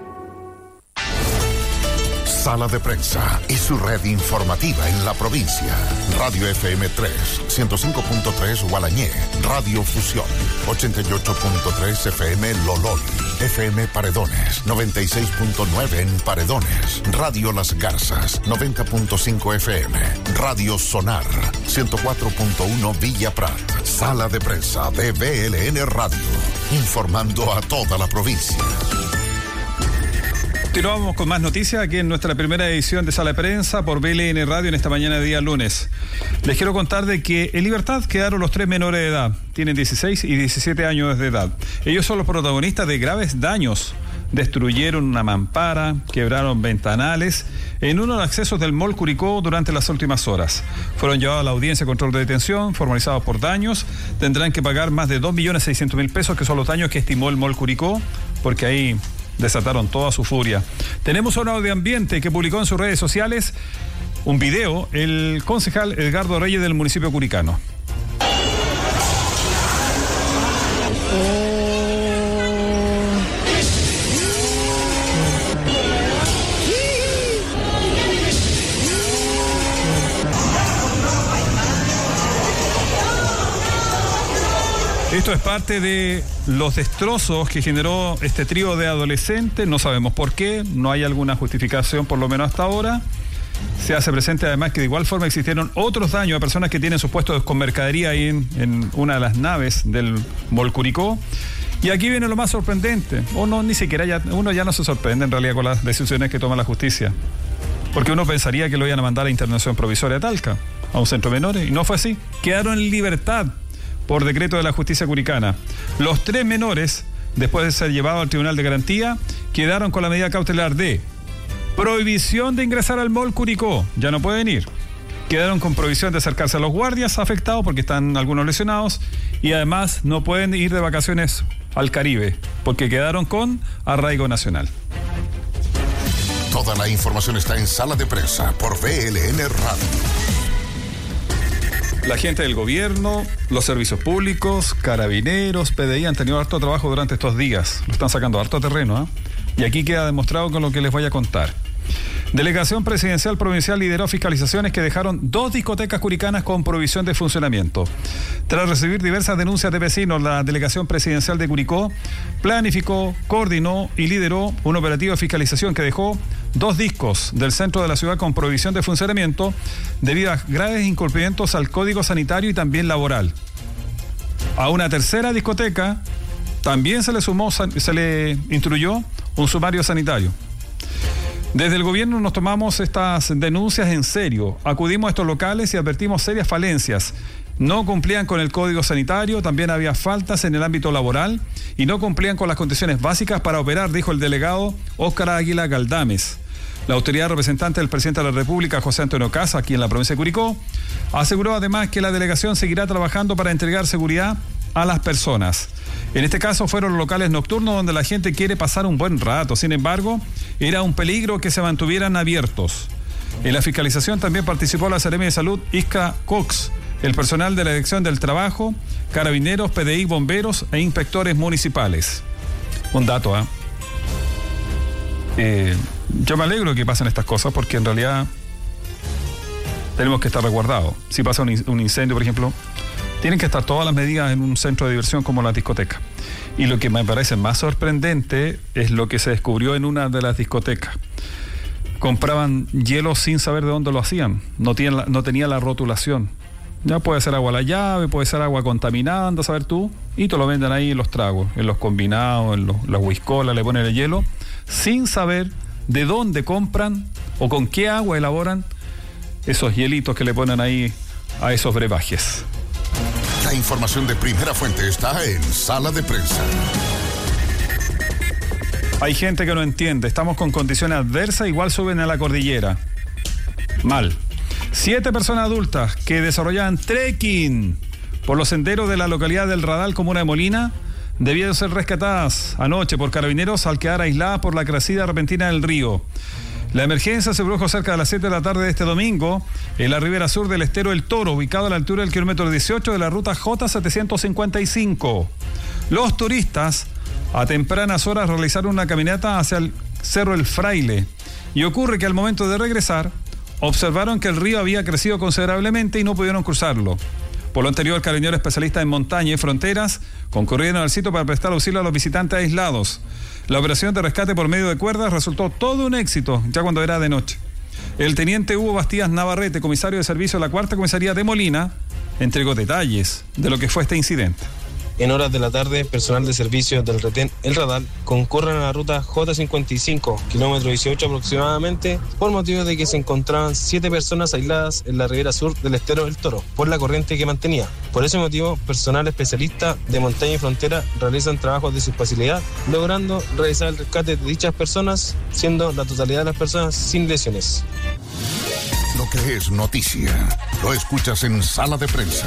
Sala de Prensa y su red informativa en la provincia. Radio FM 3, 105.3 Gualañé, Radio Fusión, 88.3 FM Lolol, FM Paredones, 96.9 en Paredones, Radio Las Garzas, 90.5 FM, Radio Sonar, 104.1 Villa Prat. Sala de Prensa de BLN Radio, informando a toda la provincia. Continuamos con más noticias aquí en nuestra primera edición de Sala de Prensa por BLN Radio en esta mañana de día lunes. Les quiero contar de que en libertad quedaron los 3 menores de edad. Tienen 16 y 17 años de edad. Ellos son los protagonistas de graves daños. Destruyeron una mampara, quebraron ventanales en uno de los accesos del Mall Curicó durante las últimas horas. Fueron llevados a la audiencia de control de detención, formalizados por daños. Tendrán que pagar más de 2.600.000 pesos, que son los daños que estimó el Mall Curicó, porque ahí desataron toda su furia. Tenemos un audio de ambiente que publicó en sus redes sociales un video el concejal Edgardo Reyes del municipio curicano. Esto es parte de los destrozos que generó este trío de adolescentes. No sabemos por qué, no hay alguna justificación, por lo menos hasta ahora. Se hace presente además que de igual forma existieron otros daños a personas que tienen sus puestos con mercadería ahí en una de las naves del Mall Curicó. Y aquí viene lo más sorprendente. Uno ya no se sorprende en realidad con las decisiones que toma la justicia. Porque uno pensaría que lo iban a mandar a internación provisoria a Talca, a un centro de menores, y no fue así. Quedaron en libertad por decreto de la justicia curicana. Los 3 menores, después de ser llevados al tribunal de garantía, quedaron con la medida cautelar de prohibición de ingresar al Mall Curicó, ya no pueden ir. Quedaron con prohibición de acercarse a los guardias afectados porque están algunos lesionados, y además no pueden ir de vacaciones al Caribe porque quedaron con arraigo nacional. Toda la información está en Sala de Prensa por BLN Radio. La gente del gobierno, los servicios públicos, carabineros, PDI han tenido harto trabajo durante estos días. Lo están sacando harto terreno, Y aquí queda demostrado con lo que les voy a contar. Delegación Presidencial Provincial lideró fiscalizaciones que dejaron 2 discotecas curicanas con prohibición de funcionamiento. Tras recibir diversas denuncias de vecinos, la Delegación Presidencial de Curicó planificó, coordinó y lideró un operativo de fiscalización que dejó 2 discos del centro de la ciudad con prohibición de funcionamiento debido a graves incumplimientos al Código Sanitario y también laboral. A una tercera discoteca también se le instruyó un sumario sanitario. Desde el gobierno nos tomamos estas denuncias en serio. Acudimos a estos locales y advertimos serias falencias. No cumplían con el código sanitario, también había faltas en el ámbito laboral y no cumplían con las condiciones básicas para operar, dijo el delegado Óscar Águila Galdames. La autoridad representante del presidente de la República, José Antonio Caz, aquí en la provincia de Curicó, aseguró además que la delegación seguirá trabajando para entregar seguridad a las personas. En este caso fueron los locales nocturnos donde la gente quiere pasar un buen rato. Sin embargo, era un peligro que se mantuvieran abiertos. En la fiscalización también participó la Seremi de Salud, Isca Cox, el personal de la Dirección del Trabajo, carabineros, PDI, bomberos e inspectores municipales. Un dato, yo me alegro de que pasen estas cosas porque en realidad tenemos que estar resguardados. Si pasa un incendio, por ejemplo, tienen que estar todas las medidas en un centro de diversión como la discoteca. Y lo que me parece más sorprendente es lo que se descubrió en una de las discotecas. Compraban hielo sin saber de dónde lo hacían. No tenía la rotulación. Ya puede ser agua a la llave, puede ser agua contaminada, anda a saber tú. Y te lo venden ahí en los tragos, en los combinados, en las whiskolas, le ponen el hielo, sin saber de dónde compran o con qué agua elaboran esos hielitos que le ponen ahí a esos brebajes. La información de primera fuente está en Sala de Prensa. Hay gente que no entiende. Estamos con condiciones adversas, igual suben a la cordillera. Mal. 7 personas adultas que desarrollaban trekking por los senderos de la localidad del Radal, comuna de Molina, debieron ser rescatadas anoche por carabineros al quedar aisladas por la crecida repentina del río. La emergencia se produjo cerca de las 7 de la tarde de este domingo en la ribera sur del estero El Toro, ubicado a la altura del kilómetro 18 de la ruta J755. Los turistas a tempranas horas realizaron una caminata hacia el Cerro El Fraile y ocurre que al momento de regresar observaron que el río había crecido considerablemente y no pudieron cruzarlo. Por lo anterior, carabineros especialistas en montaña y fronteras concurrieron al sitio para prestar auxilio a los visitantes aislados. La operación de rescate por medio de cuerdas resultó todo un éxito, ya cuando era de noche. El teniente Hugo Bastías Navarrete, comisario de servicio de la 4ª Comisaría de Molina, entregó detalles de lo que fue este incidente. En horas de la tarde, personal de servicio del retén El Radal concurren a la ruta J55, kilómetro 18 aproximadamente, por motivo de que se encontraban 7 personas aisladas en la ribera sur del estero El Toro, por la corriente que mantenía. Por ese motivo, personal especialista de montaña y frontera realizan trabajos de su especialidad, logrando realizar el rescate de dichas personas, siendo la totalidad de las personas sin lesiones. Lo que es noticia, lo escuchas en Sala de Prensa.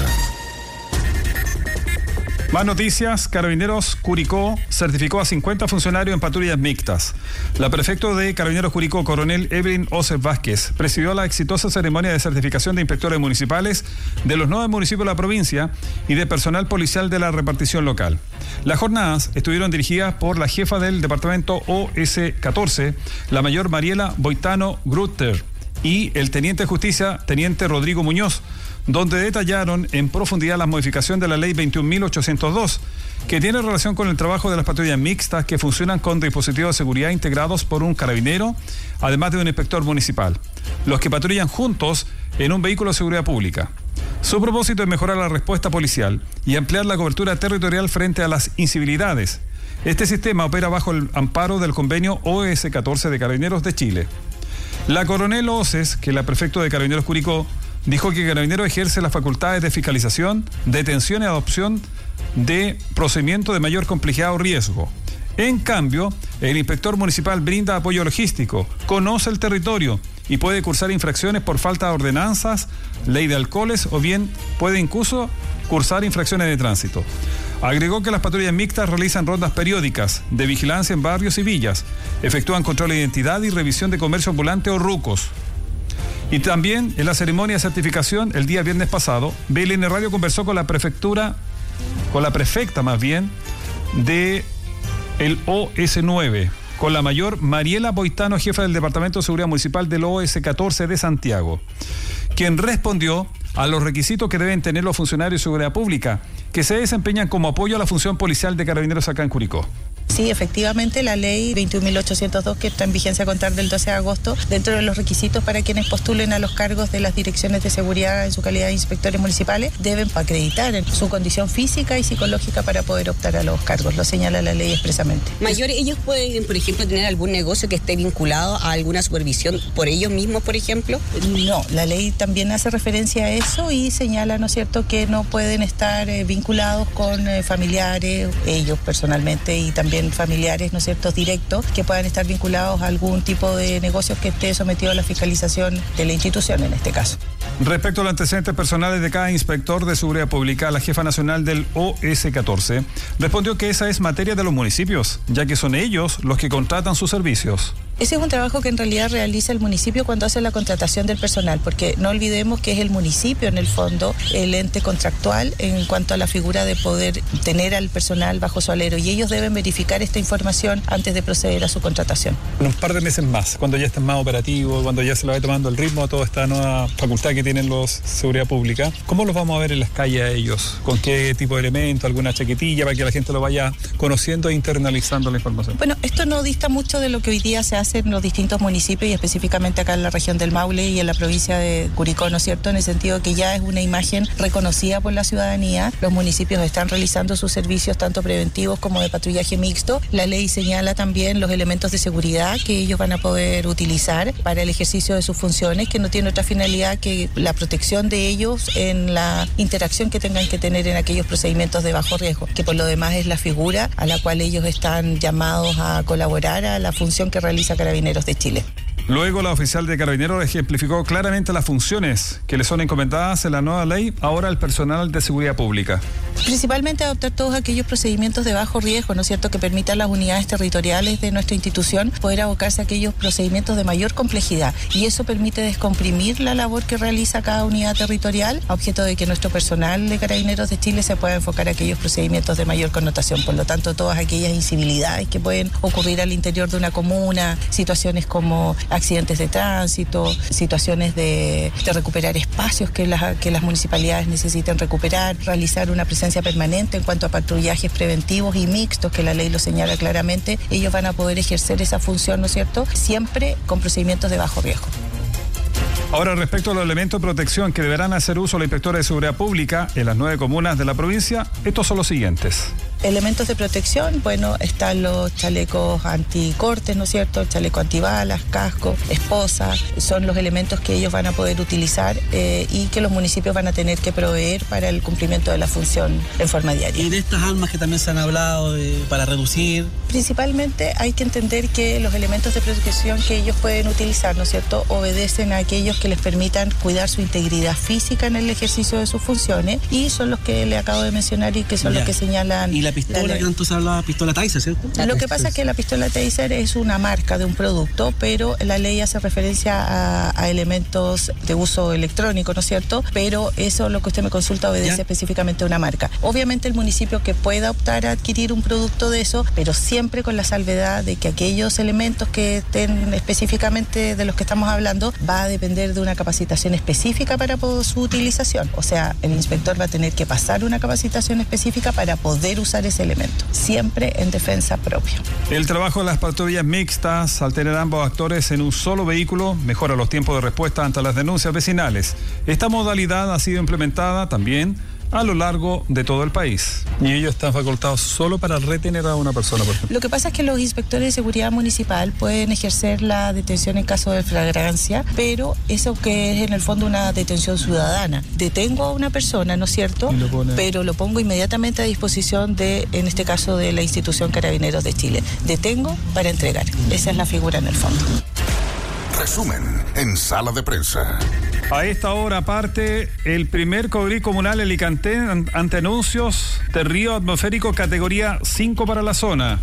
Más noticias. Carabineros Curicó certificó a 50 funcionarios en patrullas mixtas. La prefecto de Carabineros Curicó, coronel Evelyn Oser Vázquez, presidió la exitosa ceremonia de certificación de inspectores municipales de los 9 municipios de la provincia y de personal policial de la repartición local. Las jornadas estuvieron dirigidas por la jefa del departamento OS-14, la mayor Mariela Boitano Grutter, y el teniente de justicia, teniente Rodrigo Muñoz, donde detallaron en profundidad la modificación de la ley 21.802, que tiene relación con el trabajo de las patrullas mixtas que funcionan con dispositivos de seguridad integrados por un carabinero, además de un inspector municipal, los que patrullan juntos en un vehículo de seguridad pública. Su propósito es mejorar la respuesta policial y ampliar la cobertura territorial frente a las incivilidades. Este sistema opera bajo el amparo del convenio OS-14 de Carabineros de Chile. La coronel Oces, que es la prefecto de Carabineros Curicó, dijo que Carabineros ejerce las facultades de fiscalización, detención y adopción de procedimientos de mayor complejidad o riesgo. En cambio, el inspector municipal brinda apoyo logístico, conoce el territorio y puede cursar infracciones por falta de ordenanzas, ley de alcoholes o bien puede incluso cursar infracciones de tránsito. Agregó que las patrullas mixtas realizan rondas periódicas de vigilancia en barrios y villas, efectúan control de identidad y revisión de comercio ambulante o rucos. Y también en la ceremonia de certificación el día viernes pasado, BLN Radio conversó con la prefecta más bien, de el OS9, con la mayor Mariela Boitano, jefa del Departamento de Seguridad Municipal del OS14 de Santiago, quien respondió a los requisitos que deben tener los funcionarios de seguridad pública que se desempeñan como apoyo a la función policial de Carabineros acá en Curicó. Sí, efectivamente, la ley 21.802, que está en vigencia a contar del 12 de agosto, dentro de los requisitos para quienes postulen a los cargos de las direcciones de seguridad en su calidad de inspectores municipales, deben acreditar en su condición física y psicológica para poder optar a los cargos. Lo señala la ley expresamente. Mayor, ¿ellos pueden, por ejemplo, tener algún negocio que esté vinculado a alguna supervisión por ellos mismos, por ejemplo? No, la ley también hace referencia a eso y señala, ¿no es cierto?, que no pueden estar vinculados con familiares, ellos personalmente, y también familiares, ¿no es cierto?, directos, que puedan estar vinculados a algún tipo de negocios que esté sometido a la fiscalización de la institución en este caso. Respecto a los antecedentes personales de cada inspector de seguridad pública, la jefa nacional del OS14 respondió que esa es materia de los municipios, ya que son ellos los que contratan sus servicios. Ese es un trabajo que en realidad realiza el municipio cuando hace la contratación del personal, porque no olvidemos que es el municipio en el fondo el ente contractual en cuanto a la figura de poder tener al personal bajo su alero, y ellos deben verificar esta información antes de proceder a su contratación. En un par de meses más, cuando ya estén más operativos, cuando ya se le vaya tomando el ritmo a toda esta nueva facultad que tienen los seguridad pública, ¿cómo los vamos a ver en las calles a ellos? ¿Con qué tipo de elementos? ¿Alguna chaquetilla para que la gente lo vaya conociendo e internalizando la información? Bueno, esto no dista mucho de lo que hoy día se hace en los distintos municipios y específicamente acá en la región del Maule y en la provincia de Curicó, ¿no es cierto?, en el sentido que ya es una imagen reconocida por la ciudadanía. Los municipios están realizando sus servicios tanto preventivos como de patrullaje mixto. La ley señala también los elementos de seguridad que ellos van a poder utilizar para el ejercicio de sus funciones, que no tiene otra finalidad que la protección de ellos en la interacción que tengan que tener en aquellos procedimientos de bajo riesgo, que por lo demás es la figura a la cual ellos están llamados a colaborar a la función que realiza Carabineros de Chile. Luego, la oficial de Carabineros ejemplificó claramente las funciones que le son encomendadas en la nueva ley ahora al personal de seguridad pública. Principalmente adoptar todos aquellos procedimientos de bajo riesgo, ¿no es cierto?, que permitan a las unidades territoriales de nuestra institución poder abocarse a aquellos procedimientos de mayor complejidad, y eso permite descomprimir la labor que realiza cada unidad territorial a objeto de que nuestro personal de Carabineros de Chile se pueda enfocar a aquellos procedimientos de mayor connotación. Por lo tanto, todas aquellas incivilidades que pueden ocurrir al interior de una comuna, situaciones como accidentes de tránsito, situaciones de recuperar espacios que las municipalidades necesiten recuperar, realizar una presencia permanente en cuanto a patrullajes preventivos y mixtos, que la ley lo señala claramente. Ellos van a poder ejercer esa función, ¿no es cierto?, siempre con procedimientos de bajo riesgo. Ahora, respecto a los elementos de protección que deberán hacer uso la inspectora de seguridad pública en las 9 comunas de la provincia, estos son los siguientes. Elementos de protección, bueno, están los chalecos anticortes, ¿no es cierto?, el chaleco antibalas, casco, esposa, son los elementos que ellos van a poder utilizar y que los municipios van a tener que proveer para el cumplimiento de la función en forma diaria. Y de estas armas que también se han hablado para reducir. Principalmente hay que entender que los elementos de protección que ellos pueden utilizar, ¿no es cierto?, obedecen a aquellos que les permitan cuidar su integridad física en el ejercicio de sus funciones, y son los que le acabo de mencionar y que son los que señalan. Y la pistola que tanto se habla, pistola Taser, ¿cierto? Lo que pasa es que la pistola Taser es una marca de un producto, pero la ley hace referencia a elementos de uso electrónico, ¿no es cierto? Pero eso, lo que usted me consulta, obedece específicamente a una marca. Obviamente el municipio que pueda optar a adquirir un producto de eso, pero siempre con la salvedad de que aquellos elementos que estén específicamente de los que estamos hablando va a depender de una capacitación específica para su utilización. O sea, el inspector va a tener que pasar una capacitación específica para poder usar ese elemento, siempre en defensa propia. El trabajo de las patrullas mixtas, al tener ambos actores en un solo vehículo, mejora los tiempos de respuesta ante las denuncias vecinales. Esta modalidad ha sido implementada también a lo largo de todo el país. Y ellos están facultados solo para retener a una persona, por ejemplo. Lo que pasa es que los inspectores de seguridad municipal pueden ejercer la detención en caso de flagrancia, pero eso que es en el fondo una detención ciudadana. Detengo a una persona, ¿no es cierto?, pero lo pongo inmediatamente a disposición de, en este caso, de la institución Carabineros de Chile. Detengo para entregar. Esa es la figura en el fondo. Resumen en Sala de Prensa. A esta hora parte el primer Codri comunal Alicante ante anuncios de río atmosférico categoría 5 para la zona.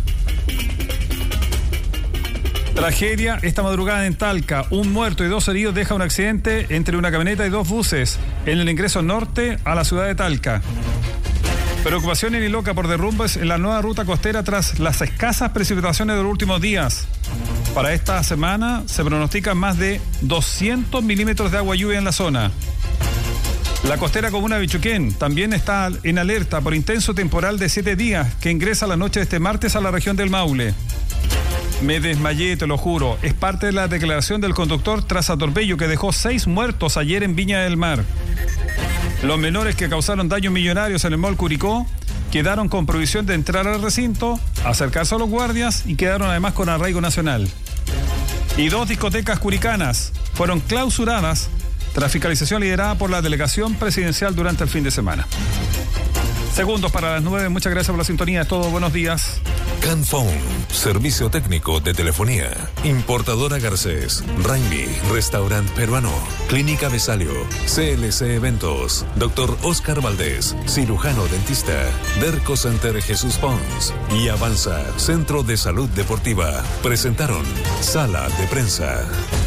Tragedia esta madrugada en Talca. Un muerto y 2 heridos deja un accidente entre una camioneta y 2 buses en el ingreso norte a la ciudad de Talca. Preocupación en Iloca por derrumbes en la nueva ruta costera tras las escasas precipitaciones de los últimos días. Para esta semana se pronostican más de 200 milímetros de agua lluvia en la zona. La costera comuna de Bichuquén también está en alerta por intenso temporal de 7 días que ingresa la noche de este martes a la región del Maule. Me desmayé, te lo juro. Es parte de la declaración del conductor tras atropello que dejó 6 muertos ayer en Viña del Mar. Los menores que causaron daños millonarios en el Mall Curicó quedaron con prohibición de entrar al recinto, acercarse a los guardias y quedaron además con arraigo nacional. Y 2 discotecas curicanas fueron clausuradas tras fiscalización liderada por la delegación presidencial durante el fin de semana. Segundos para las 9. Muchas gracias por la sintonía. Es todo. Buenos días. Canphone, servicio técnico de telefonía. Importadora Garcés, Raimi, restaurante peruano, Clínica Besalio, CLC Eventos, Dr. Oscar Valdés, cirujano dentista, Derco Center Jesús Pons y Avanza, Centro de Salud Deportiva. Presentaron Sala de Prensa.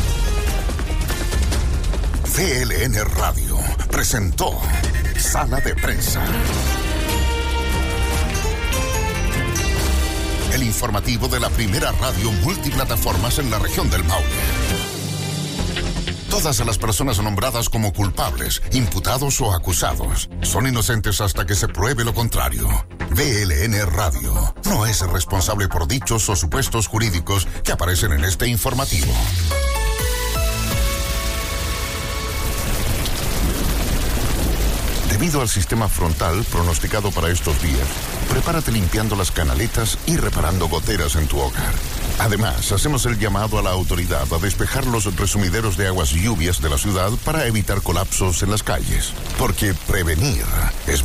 CLN Radio presentó Sala de Prensa. El informativo de la primera radio multiplataformas en la región del Maule. Todas las personas nombradas como culpables, imputados o acusados son inocentes hasta que se pruebe lo contrario. VLN Radio no es responsable por dichos o supuestos jurídicos que aparecen en este informativo. Debido al sistema frontal pronosticado para estos días, prepárate limpiando las canaletas y reparando goteras en tu hogar. Además, hacemos el llamado a la autoridad a despejar los resumideros de aguas lluvias de la ciudad para evitar colapsos en las calles. Porque prevenir es